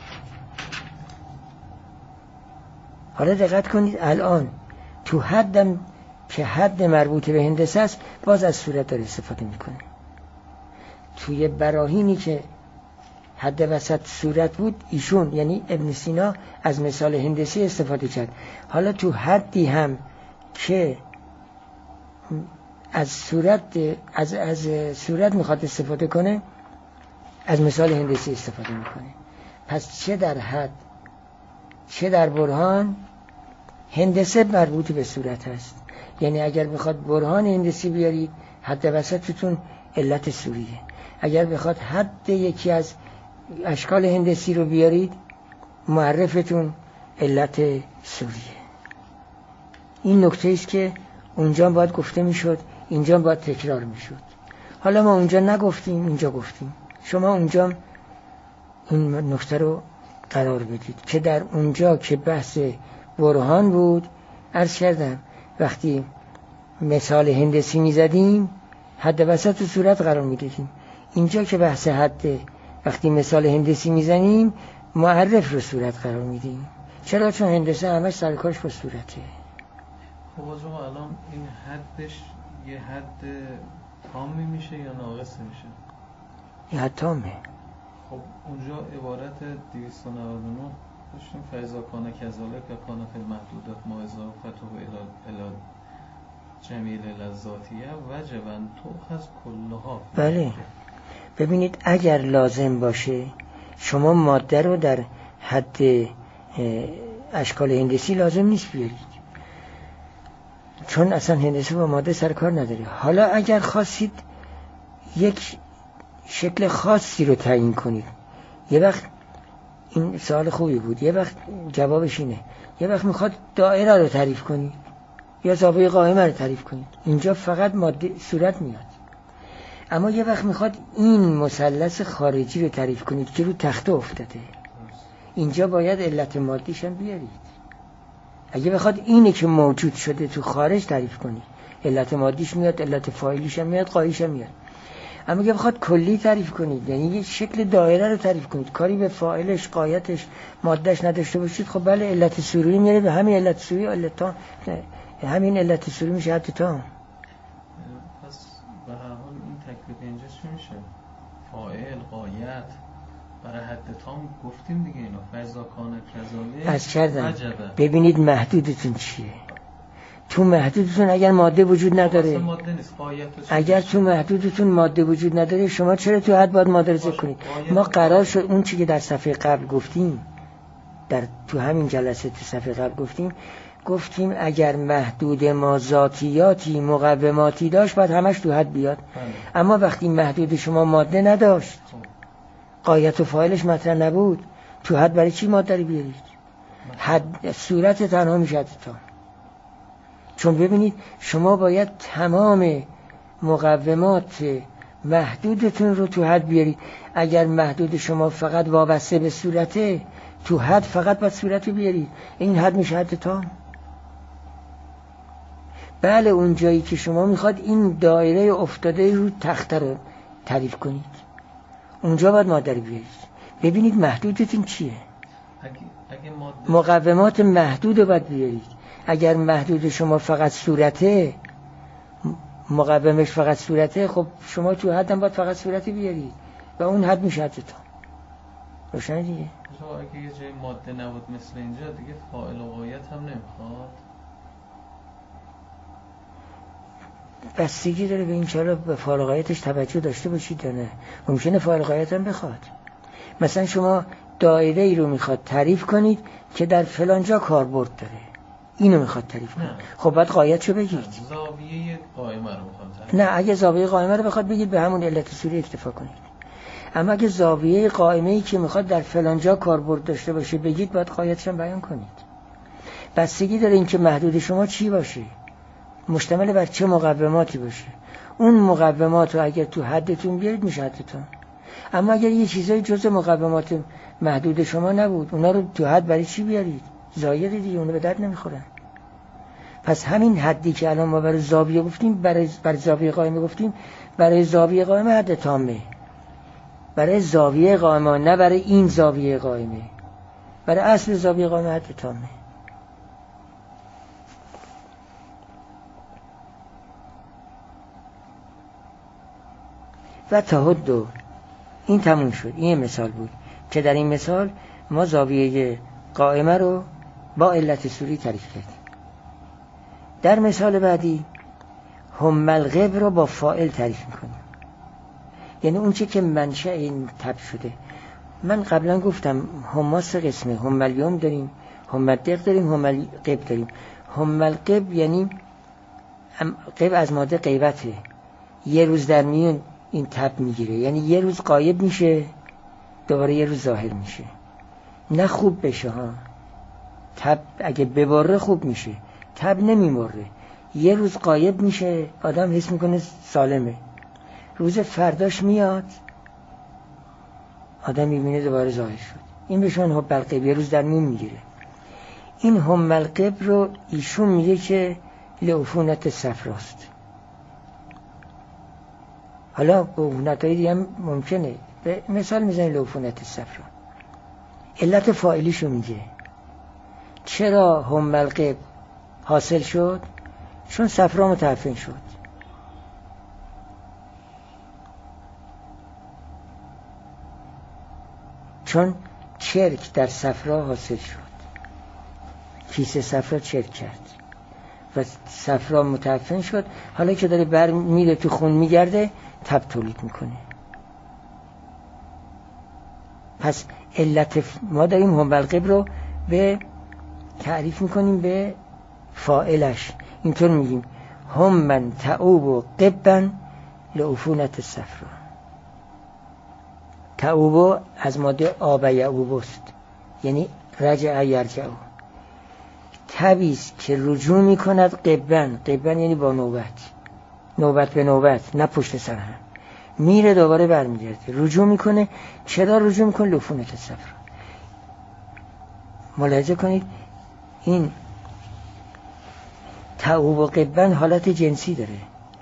حالا دقت کنید، الان تو حدم که حد مربوط به هندسه است باز از صورت داره استفاده میکنه. توی براهینی که حد وسط صورت بود، ایشون یعنی ابن سینا از مثال هندسی استفاده کرد. حالا تو حدی هم که از صورت میخواد استفاده کنه، از مثال هندسی استفاده میکنه. پس چه در حد چه در برهان هندسه مربوط به صورت هست. یعنی اگر بخواد برهان هندسی بیارید، حد وسطتون علت سوریه. اگر بخواد حد یکی از اشکال هندسی رو بیارید، معرفتون علت سوریه. این نکته است که اونجا باید گفته میشد، اینجا باید تکرار میشد. حالا ما اونجا نگفتیم، اینجا گفتیم. شما اونجا این نکته رو قرار بدید که در اونجا که بحث برهان بود، عرض کردم وقتی مثال هندسی میزدیم حد وسط و صورت قرار میدادیم. اینجا که بحث حد، وقتی مثال هندسی میزنیم معرف رو صورت قرار میدیم. چرا؟ چون هندسه همش سرکارش با صورته. خب الان این حدش یه حد تامی میشه یا ناقص میشه؟ یه حد تامه. خب اونجا عبارت 299 داشتیم فاذا کان کذالک و کان فی المحدودات ما اضافته الی جمیل الذاتیه وجبا تؤخذ کلها. بله، ببینید اگر لازم باشه شما ماده رو در حد اشکال هندسی لازم نیست بیارید، چون اصلا هندسه با ماده سر کار نداره. حالا اگر خواستید یک شکل خاصی رو تعیین کنید، یه وقت این سوال خوبی بود، یه وقت جوابش اینه، یه وقت میخواد دایره رو تعریف کنید، یا زاویه قائمه رو تعریف کنید. اینجا فقط ماده صورت میاد. اما یه وقت میخواد این مثلث خارجی رو تعریف کنید که رو تخته افتاده، اینجا باید علت مادیش هم بیارید. اگه بخواد اینه که موجود شده تو خارج تعریف کنید، علت مادیش میاد، علت فاعلیش هم میاد، قایش هم میاد. اما اگه بخواد کلی تعریف کنید، یعنی یه شکل دایره رو تعریف کنید، کاری به فاعلش، قایتش، مادهش نداشته باشید، خب بله علت سوری میاره به همین علت سوری، علت همین علت سوری میشه حد تام. پس به هر حال این تکلیف اینجا چی میشه؟ فاعل، قایت برای حد تام گفتیم دیگه. اینا فضا کان کذالک از کردم. ببینید محدودتون چیه. تو محدودتون اگر ماده وجود نداره، اگر تو محدودتون ماده وجود نداره، شما چرا تو حد باید ماده رو ذکر کنید؟ ما قرار شد اون چی که در صفحه قبل گفتیم، تو همین جلسه تو صفحه قبل گفتیم اگر محدود ما ذاتیاتی مقوماتی داشت باید همش تو حد بیاد. اما وقتی محدود شما ماده نداشت، قایت و فاعلش مطرح نبود، تو حد برای چی ماده رو بیارید؟ حد صورت تنها میشه تا. چون ببینید شما باید تمام مقومات محدودتون رو تو حد بیارید. اگر محدود شما فقط وابسته به صورته، تو حد فقط باید صورت رو بیارید. این حد میشه حد تام. بله اون جایی که شما میخواد این دایره افتاده رو تخته رو تعریف کنید، اونجا باید ماده رو بیارید. ببینید محدودتون چیه. مقومات محدود رو باید بیارید. اگر محدود شما فقط صورته، مقومش فقط صورته، خب شما تو حد هم باید فقط صورتی بیارید و اون حد میشه حد تام. روشنه دیگه. اگه یه جای ماده نبود مثل اینجا، دیگه فاعل و قایت هم نمیخواد. بستگی داره به این چرا به فاعل و قایتش توجه داشته باشید یا نه. ممکنه فاعل و قایت هم بخواد. مثلا شما دایره ای رو میخواد تعریف کنید که در فلان جا کاربرد داره، اینو میخواد تعریف کنه، خب بعد قایتشو بگید. زاویه قائمه رو میخواد تعریف. نه، اگه زاویه قائمه رو بخواد بگید به همون علت سوری اکتفا کنید. اما اگه زاویه قائمه ای که میخواد در فلان جا کاربرد داشته باشه بگید، باید قایتش هم بیان کنید. بستگی داره این که محدود شما چی باشه، مشتمل بر چه مقوماتی باشه. اون مقومات رو اگر تو حدتون بیارید میشه حدتون. اما اگر یه چیزای جزء مقومات محدود شما نبود، اونا رو تو حد برای چی بیارید؟ زایده دیگه، اونا به درد نمیخورن. پس همین حدی که الان ما برای زاویه گفتیم، برای زاویه قائمه گفتیم، برای زاویه قائمه حد تامه. برای زاویه قائمه، نه برای این زاویه قائمه. برای اصل زاویه قائمه حد تامه. و تهدو، این تموم شد. این مثال بود که در این مثال ما زاویه قائمه رو با علت سوری تعریف کردیم. در مثال بعدی هم الغب رو با فاعل تعریف میکنیم. یعنی اون چه که منشأ این تب شده. من قبلا گفتم هم سه قسمه، هم الیوم داریم، هم الدق داریم، هم الغب داریم. هم الغب یعنی غب از ماده غیبته، یه روز در میون این تب میگیره، یعنی یه روز غایب میشه دوباره یه روز ظاهر میشه. نه خوب بشه ها، تب اگه ببره خوب میشه، تب نمیمره. یه روز غایب میشه، آدم حس میکنه سالمه، روز فرداش میاد آدم میبینه دوباره ظاهر شد. این بهشون هم الغب، یه روز در میون میگیره. این هم الغب رو ایشون میگه که لعفونت صفراست. حالا عفونت‌های دیگه هم ممکنه، مثال میزنه لعفونت صفرا. علت فاعلیشو میگه. چرا هم الغب حاصل شد؟ چون صفرا متعفن شد. چون چرک در صفرا حاصل شد، کیسه صفرا چرک کرد و صفرا متعفن شد. حالا که داره بر میره تو خون میگرده، تب تولید میکنه. پس علت ما داریم هم الغب رو به تعریف میکنیم به فاعلش. اینطور میگیم هم من تعوب و قبن لعفونت صفرا. تعوب از ماده آب یعوب است، یعنی رجع یرجع. تبیز که رجوع میکند قبن یعنی با نوبت به نوبت، نه پشت سر هم میره دوباره برمیگرده، رجوع میکنه. چرا رجوع میکنه؟ لفونت صفرا. ملاحظه کنید این تعوب و قبن حالت جنسی داره.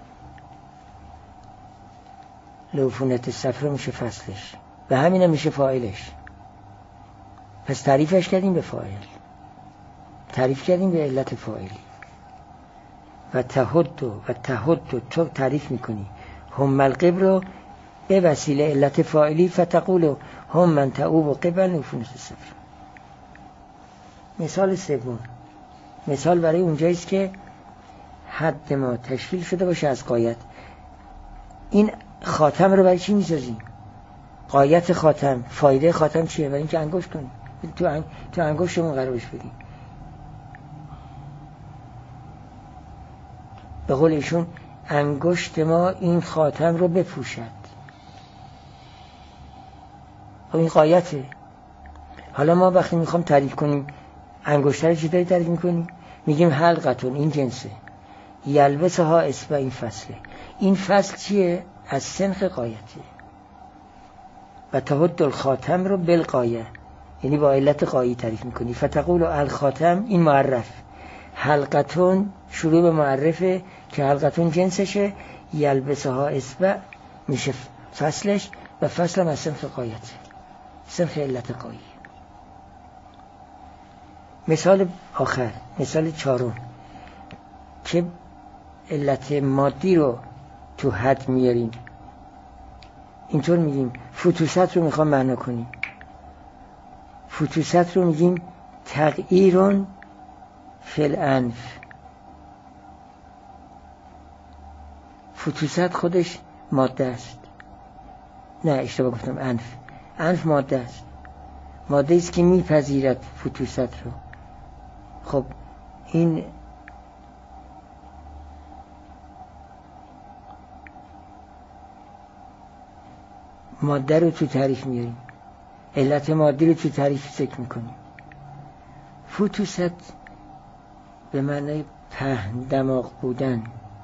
لفونت صفرا میشه فصلش و همین میشه فاعلش. پس تعریفش کردیم به فاعل، تعریف کردیم به علت فاعلی. و تهد تو تعریف میکنی هم القبر رو به وسیله علت فاعلی، فتقول هم من تعوب و قبل لفونت صفرا. مثال سوم، مثال برای اونجاییست که حد ما تشکیل شده باشه از غایت. این خاتم رو برای چی میسازیم؟ غایت خاتم، فایده خاتم چیه؟ برای اینکه انگشت کنیم، تو انگشتمون قرارش بدیم. به قول ایشون انگشت ما این خاتم رو بپوشد. خب این غایته. حالا ما وقتی میخوام تعریف کنیم انگشت رو چطوری تعریف میکنیم؟ میگیم حلقتون، این جنسه، یلبسها اصبع، این فصله. این فصل چیه؟ از سنخ غایته. و تهد الخاتم رو بالغایه، یعنی با علت غایی تعریف میکنی. فتقول الخاتم، این معرف، حلقتون شروع به معرفه که حلقتون جنسشه، یلبسها اصبع میشه فصلش و فصل هم از سنخ غایته، سنخ علت غایی. مثال آخر، مثال چهارم که علت مادی رو تو حد میاریم. اینطور میگیم فتوست رو میخوام معنا کنیم. فتوست رو میگیم تغییرون فی الانف. فتوست خودش ماده است. نه اشتباه گفتم، انف ماده است، ماده است که میپذیرد فتوست رو. خب این ماده رو تو تعریف میاریم، علت مادی رو تو تعریف ذکر میکنیم. فتوست به معنی پهن دماغ بودن.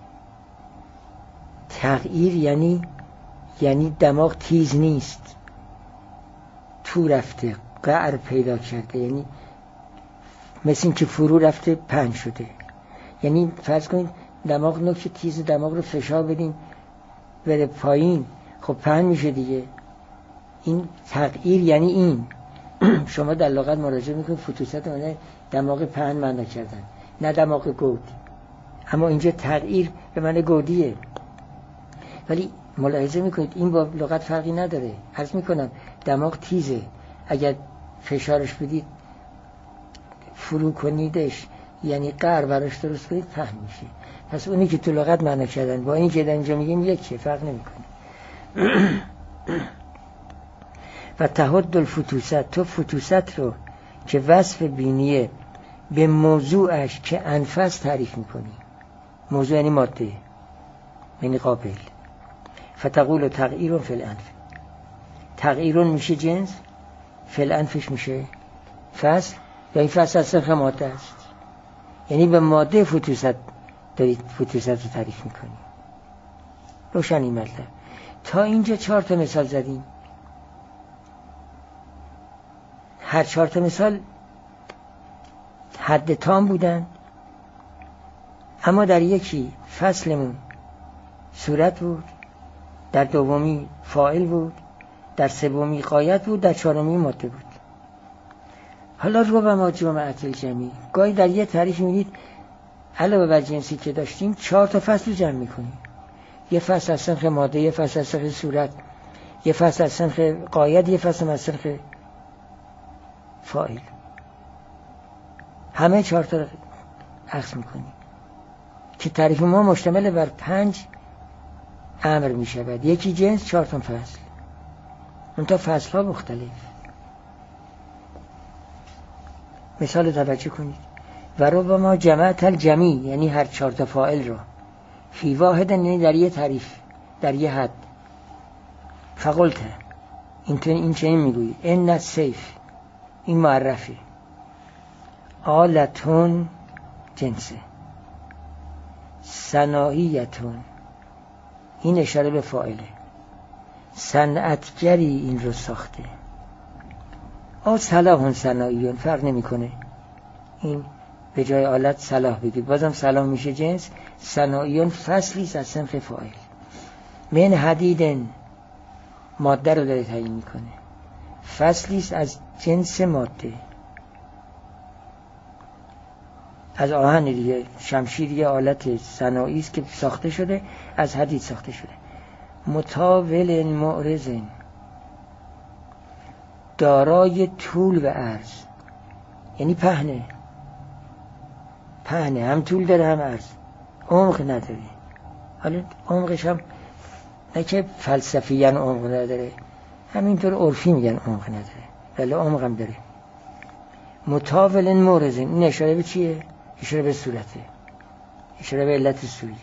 تغییر یعنی دماغ تیز نیست، تو رفته، قعر پیدا کرده، یعنی مثل این که فرو رفته پهن شده. یعنی فرض کنید دماغ، نوک تیز دماغ رو فشار بدیم بره پایین، خب پهن میشه دیگه. این تغییر یعنی این. شما در لغت مراجعه میکنید فتوست معنی دماغ پهن معنا کردن، نه دماغ گود. اما اینجا تغییر به معنی گودیه. ولی ملاحظه میکنید این با لغت فرقی نداره. عرض میکنم دماغ تیزه، اگر فشارش بدید فرو کنیدش، یعنی قعر براش درست کنید، پهن میشه. پس اونی که تو لغت معنا کردن با این که در اینجا میگیم یکیه، فرق نمیکنه. و تهد الفتوست، تو فتوست رو که وصف بینیه به موضوعش که انفس تعریف میکنی. موضوع یعنی ماده، یعنی قابل. فتقول تغییرون فی الانف، تغییرون میشه جنس، فی الانفش میشه فصل، یا این فصل از سنخ ماده است. یعنی به ماده فتوست دارید فتوست رو تعریف میکنی. روشن این مطلب. تا اینجا 4 مثال زدیم. هر 4 مثال حد تام بودن، اما در یکی فصلمون صورت بود، در دومی فاعل بود، در سومی غایت بود، در 4می ماده بود. حالا ربما جمعت الجمی، گاهی در یه تعریف می‌بینید علاوه بر جنسی که داشتیم 4 فصل جمع می‌کنیم. یه فصل از سنخ ماده، یه فصل از سنخ صورت، یه فصل از سنخ غایت، یه فصل از سنخ فاعل. همه 4 عکس می‌کنیم که تعریف ما مشتمل بر 5 امر می‌شود. یکی جنس، 4 فصل. اون تا فصل‌ها مختلف. مثال توجه کنید. و ربما جمعت الجمی، یعنی هر 4 فاعل رو فی واحد، یعنی در یه تعریف، در یه حد. فقلت، این چنین میگویی ان السیف، این معرفه. آلتون جنسه، صناعیتون این اشاره به فاعله، صنعتگری این رو ساخته. صلاحون صناعیون فرق نمیکنه، این به جای آلت صلاح بگید بازم صلاح میشه جنس. صناعیون فصلی از صنف فاعل. من حدیدن ماده رو داره تعیین میکنه، فصلی از جنس ماده، از آهن دیگه. شمشیر یه آلت صناعی است که ساخته شده از حدید ساخته شده. متاول معرض دارای طول و عرض، یعنی پهنه هم طول داره هم عرض، عمق نداره. حالا عمقش هم نه که فلسفیاً عمق نداره، همینطور عرفی میگن عمق نداره، ولی عمق هم داره. متاول معرض این اشاره به چیه؟ اشاره به صورته، اشاره به علت سویه.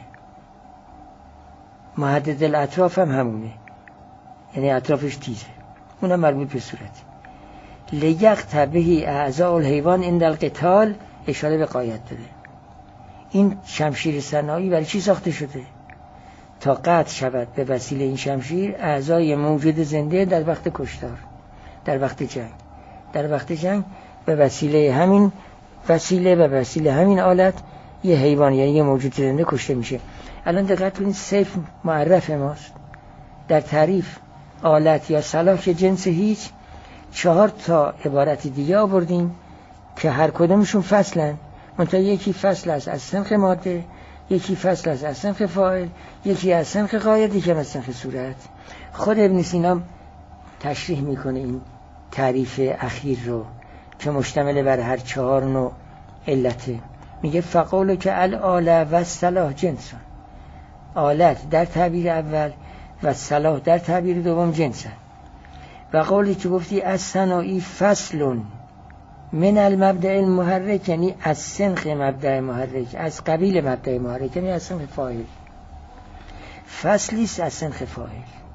محدد الاطراف هم همونه، یعنی اطرافش تیزه، اونم مربوط به صورته. لیقتبه اعضاء الحیوان عند القتال اشاره به غایت داره. این شمشیر صناعی برای چی ساخته شده؟ تا قطع شود به وسیله این شمشیر اعضای موجود زنده در وقت کشتار، در وقت جنگ. در وقت جنگ به وسیله همین وسیله و وسیله همین آلت یه حیوان یعنی یه موجود زنده کشته میشه. الان دقت کنید سیف معرف ماست در تعریف آلت یا سلاح که جنس هیچ 4 تا عبارت دیگه آوردیم که هر کدومشون فصلن، منتها یکی فصل است از صنف ماده، یکی فصل است از صنف فاعل، یکی از صنف غایت، یکی از صنف صورت. خود ابن سینا تشریح میکنه این تعریف اخیر رو که مشتمل بر هر 4 نوع علته. میگه فقولو که الآله و صلاح جنسان، آلت در تعبیر اول و صلاح در تعبیر دوم جنسن. و قولی که گفتی از صناعی فصلون من المبدأ المحرک، یعنی از سنخ مبدأ محرک، از قبیل مبدأ محرک، یعنی از سنخ فاعل. فصلیست از سنخ فاعل،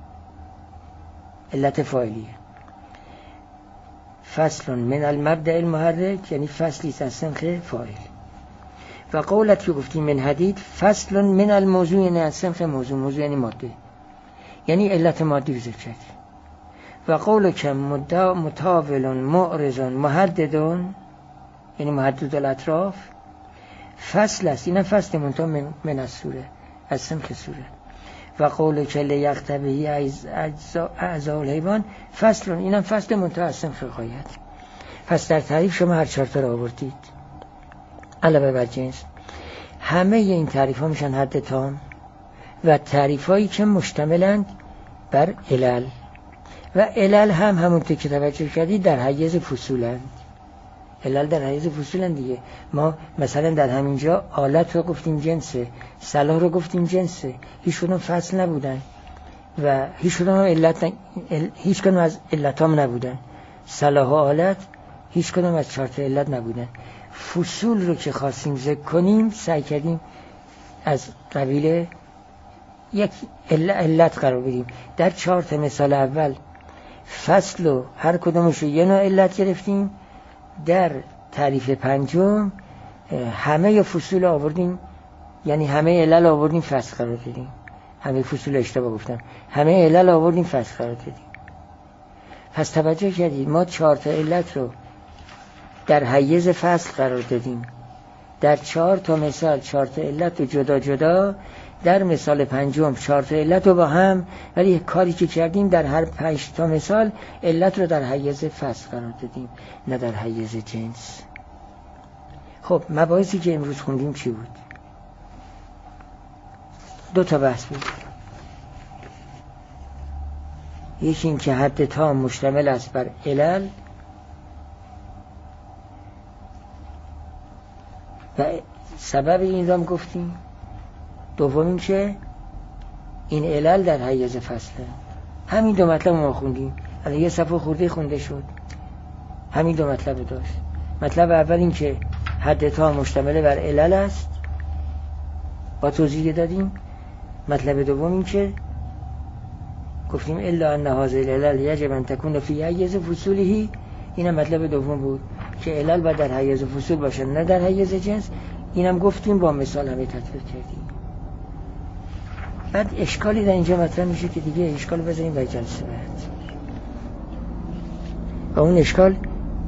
علت فاعلیه. فصلون من المبدأ المحرک یعنی فصلیست از سنخ فاعل. و قولت که گفتی من حدید فصلون من الموضوع، یعنی از سنخ موضوع، موضوع یعنی ماده، یعنی علت مادی رو ذکر کرد. و قول که متاولون معرضون محددون، یعنی محدد الاطراف، فصل است، این فصل منتها من از سوره، از سنخ سوره. و قول که لیقتبهی اعضاء الحیوان فصلون، این فصل منتها از سنخ غایت. پس در تعریف شما هر 4 تا رو آوردید علاوه بر جنس. همه این تعریف ها میشن حد تام و تعریف هایی که مشتملند بر علل، و علل هم همونطور که توجه کردید در حیز فصولند. علل در حیز فصولند دیگه. ما مثلا در همینجا آلت رو گفتیم جنسه، صلاح رو گفتیم جنسه، هیچ کدوم فصل نبودن و هیچ کدوم از علتام نبودن. صلاح و آلت هیچ کدوم از 4 تا علت نبودن. فصول رو که خواستیم ذکر کنیم سعی کردیم از قبیل یک علت قرار بدیم. در 4 تا مثال اول فصل و هر کدومش رو یه نوع علت گرفتیم. در تعریف 5 همه فصول آوردیم، یعنی همه علل آوردیم فصل قرار دادیم. همه فصول اشتباه گفتم، همه علل آوردیم فصل قرار دادیم. پس توجه کردید ما 4 تا علت رو در حیز فصل قرار دادیم. در 4 تا مثال 4 تا علت رو جدا جدا، در مثال 5 4 تا علت رو با هم، ولی کاری که کردیم در هر 5 تا مثال علت رو در حیز فصل قرار دادیم نه در حیز جنس. خب مباحثی که امروز خوندیم چی بود؟ 2 تا بحث بود. یکی این که حد تام مشتمل است بر علل و سبب این را گفتیم. دوم این که این علل در حیز فصله. همین 2 مطلب ما خوندیم. الان یه صفحه خورده خونده شد، همین 2 مطلب داشت. مطلب اول این که حد تام مشتمل بر علل است، با توضیح دادیم. مطلب دوم این که گفتیم الا ان هذه العلل یجب ان تكون فی حیز فصوله، اینم مطلب دوم بود. که علل باید در حیز فصول باشن نه در حیز جنس. اینم گفتیم با مثال همه تطبیق کردیم. بعد اشکالی در اینجا مطرح میشه که دیگه اشکال بذاریم برای جلسه بعد. و اون اشکال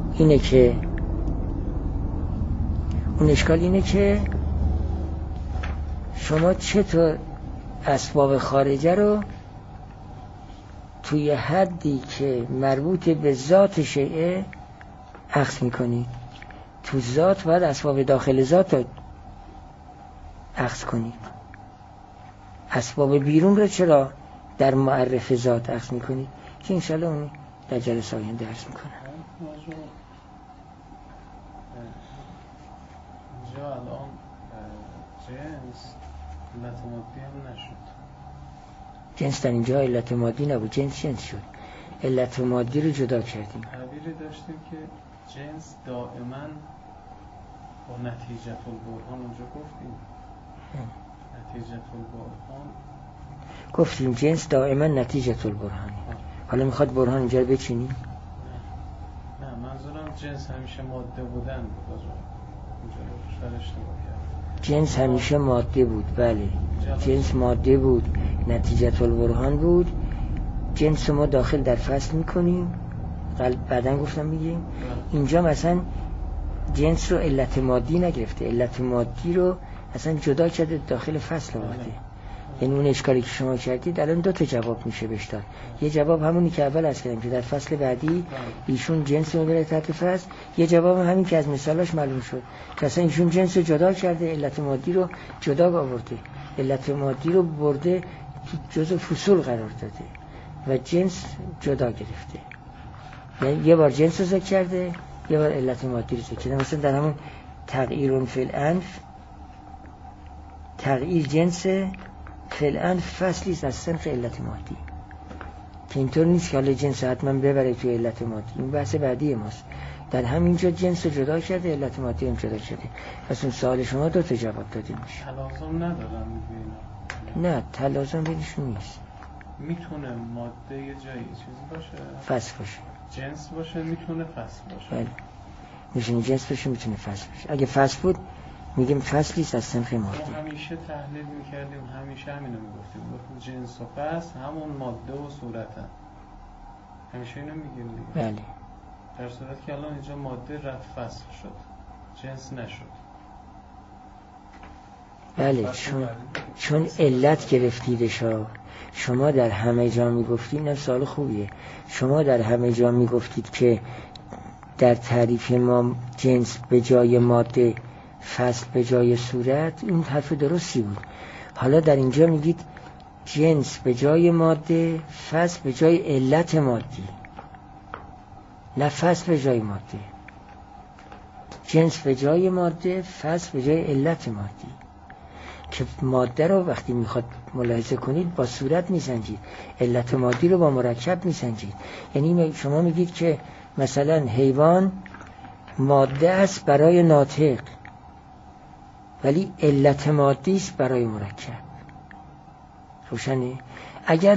اینه که شما چطور اسباب خارجه رو توی حدی که مربوط به ذات شیء اخذ میکنید. تو ذات باید اسباب داخل ذات رو اخذ کنید. اسباب بیرون رو چرا در معرف ذات اخذ میکنید؟ که انشاءالله اون در جلسه آینده درس میکنم. اینجا الان جنس علت مادی هم نشد. جنس در اینجا علت مادی نبود، جنس شد. علت مادی رو جدا کردیم. تعبیری داشتیم که جنس دائما با نتیجه البرهان اونجا گفتیم. نتیجه البرهان گفتیم جنس دائما نتیجه البرهانه. حالا میخواد برهان اینجا رو بچینیم؟ نه منظورم جنس همیشه ماده بودن بود. اینجا رو اشتباه کردم. جنس همیشه ماده بود، بله جنس ماده بود، نتیجه البرهان بود. جنس ما داخل در فصل میکنیم، بعدن گفتم میگیم. اینجا مثلا جنس رو علت مادی نگرفته، علت مادی رو اصلا جدا کرده داخل فصل آورده. یعنی اون اشکالی که شما کردید الان دو تا جواب میشه بهش داد. یه جواب همونی که اول عرض کردم که در فصل بعدی ایشون جنس رو میبره تحت فصل. یه جواب همین که از مثالاش معلوم شد که اصلا ایشون جنس رو جدا کرده، علت مادی رو جدا آورده، علت مادی رو برده جزء فصول قرار داده و جنس جدا گرفته. یعنی یه بار جنس رو ذکر کرده، یه بار علت مادی رو ذکر کرده. مثلا در همون تغییر فی الانف، تغییر جنس فی الانف فصلی است از صنف علت مادی، که اینطور نیست که حالا جنس حتما ببره توی علت مادی. این بحث بعدی ماست. در همینجا جنس رو جدا کرده، علت مادی هم جدا کرده. پس اون سوال شما دو تا جواب داده میشه. تلازم ندارم میگوینا. نه تلازم بینشون نیست. میتونه ماده یه جایی چیزی باشه، فصل باشه، جنس باشه، میتونه فصل باشه. بله میتونه جنس باشه، میتونه فصل باشه. اگه فصل بود میگیم فصلی است از صنف مادی. ما همیشه تحلیل میکردیم، همیشه همینو میگفتیم، گفتیم جنس و فصل همون ماده و صورتن. همیشه اینو میگیم دیگه. بله. در صورتی که الان اینجا ماده رفت فصل شد، جنس نشد. بله چون علت گرفتیدش ها. شما در همه جا میگفتید، نه سوال خوبیه، شما در همه جا میگفتید که در تعریف ما جنس به جای ماده، فصل به جای صورت. این حرف درستی بود. حالا در اینجا میگید جنس به جای ماده، فصل به جای علت مادی، نه فصل به جای ماده. جنس به جای ماده، فصل به جای علت مادی. که ماده رو وقتی میخواد ملاحظه کنید با صورت میسنجید، علت مادی رو با مرکب میسنجید. یعنی شما میگید که مثلا حیوان ماده است برای ناطق ولی علت مادی است برای مرکب. روشنه؟ اگر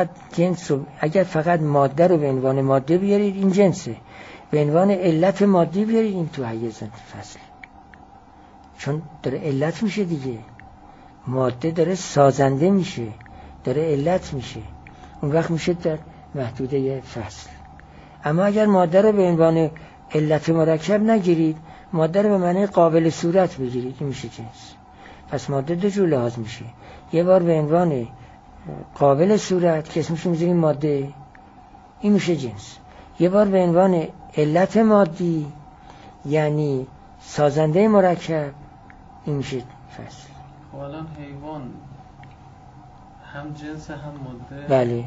فقط ماده رو به عنوان ماده بیارید این جنسه، به عنوان علت مادی بیارید این تو حیز فصل، چون داره علت میشه دیگه. ماده داره سازنده میشه، داره علت میشه، اون وقت میشه در محدوده فصل. اما اگر ماده رو به عنوان علت مرکب نگیرید، ماده رو به معنی قابل صورت بگیرید، این میشه جنس. پس ماده دو جور لحاظ میشه. یه بار به عنوان قابل صورت که اسمش میذاریم ماده، این میشه جنس. یه بار به عنوان علت مادی یعنی سازنده مرکب، این میشه فصل. الان حیوان هم جنس هم ماده. بله.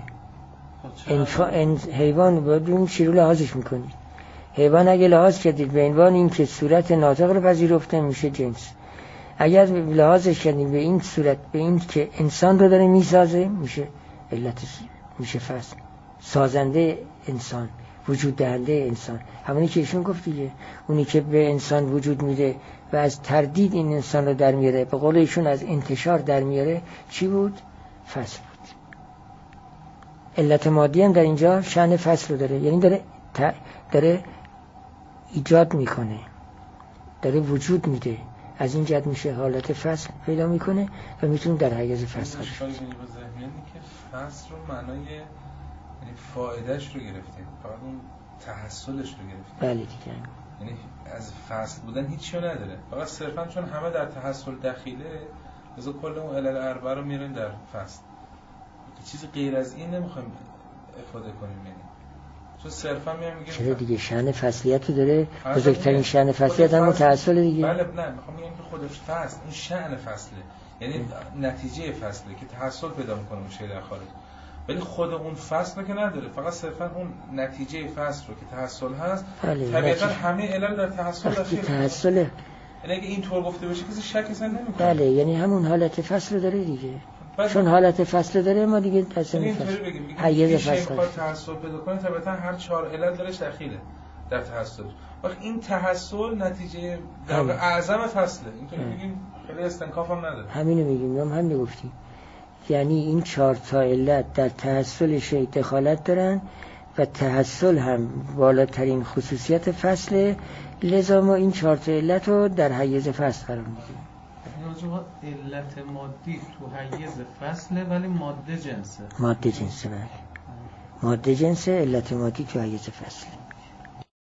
حیوان بدون چی رو لحاظش میکنید؟ حیوان اگه لحاظ کردید به عنوان این که صورت ناطق رو پذیرفته میشه جنس. اگر لحاظش کردید به این صورت، به این که انسان رو داره میسازه، میشه علت، میشه فصل. سازنده انسان، وجود دهنده انسان، همونی که ایشون گفت دیگه، اونی که به انسان وجود میده و از تردید این انسان رو در میاره، به قول ایشون از انتشار در میاره، چی بود؟ فصل بود. علت مادی هم در اینجا شأن فصل رو داره، یعنی داره ایجاد میکنه، داره وجود میده، از این جهت میشه حالت فصل پیدا میکنه و میتونه در حیز فصل قرار اشکالی که با ذهنیه که فصل رو معنای یعنی فایدهش رو گرفتیم، فقط اون تحصلش رو گرفتیم. بله دیگه، یعنی از فصل بودن هیچی رو نداره، فقط صرفا چون همه در تحصل دخیله لذا کل اون علل اربعه رو میاریم در فصل. چیزی غیر از این نمیخوایم افاده کنیم، یعنی چون صرفا میگیم چرا دیگه شأن فصلیت رو داره، بزرگترین شأن فصلیت هم تحصل دیگه. بله، نه میخوام بگم که خود فصل این شأن فصله، یعنی نتیجه فصله که تحصل پیدا میکنه اون شی در خارج، ولی خود اون فصل رو که نداره، فقط صرفا اون نتیجه فصل رو که تحصل هست. طبیعتا همه علل در تحصل داخل تحصله، یعنی اگه این طور گفته بشه کسی شک اصلا نمیکنه. بله، یعنی همون حالت فصل داره دیگه. چون حالت فصل داره ما دیگه تصمیم می‌گیریم حیز فصل فصل تحصل پیدا کنه، طبیعتا هر 4 علل درش دخیله در تحصل. وقت این تحصل نتیجه در اعظم فصله، اینطوری میگیم، خیلی استنکاف هم نداره. همینو میگیم، همین گفتیم، یعنی این 4 تا علت در تحصل شی دخالت دارن و تحصل هم بالاترین خصوصیت فصله، لذا ما این 4 تا علت رو در حیز فصل قرار میدیم. علت مادی تو حیز فصله ولی ماده جنسه. ماده جنسه، بله، ماده جنسه، علت مادی تو حیز فصله.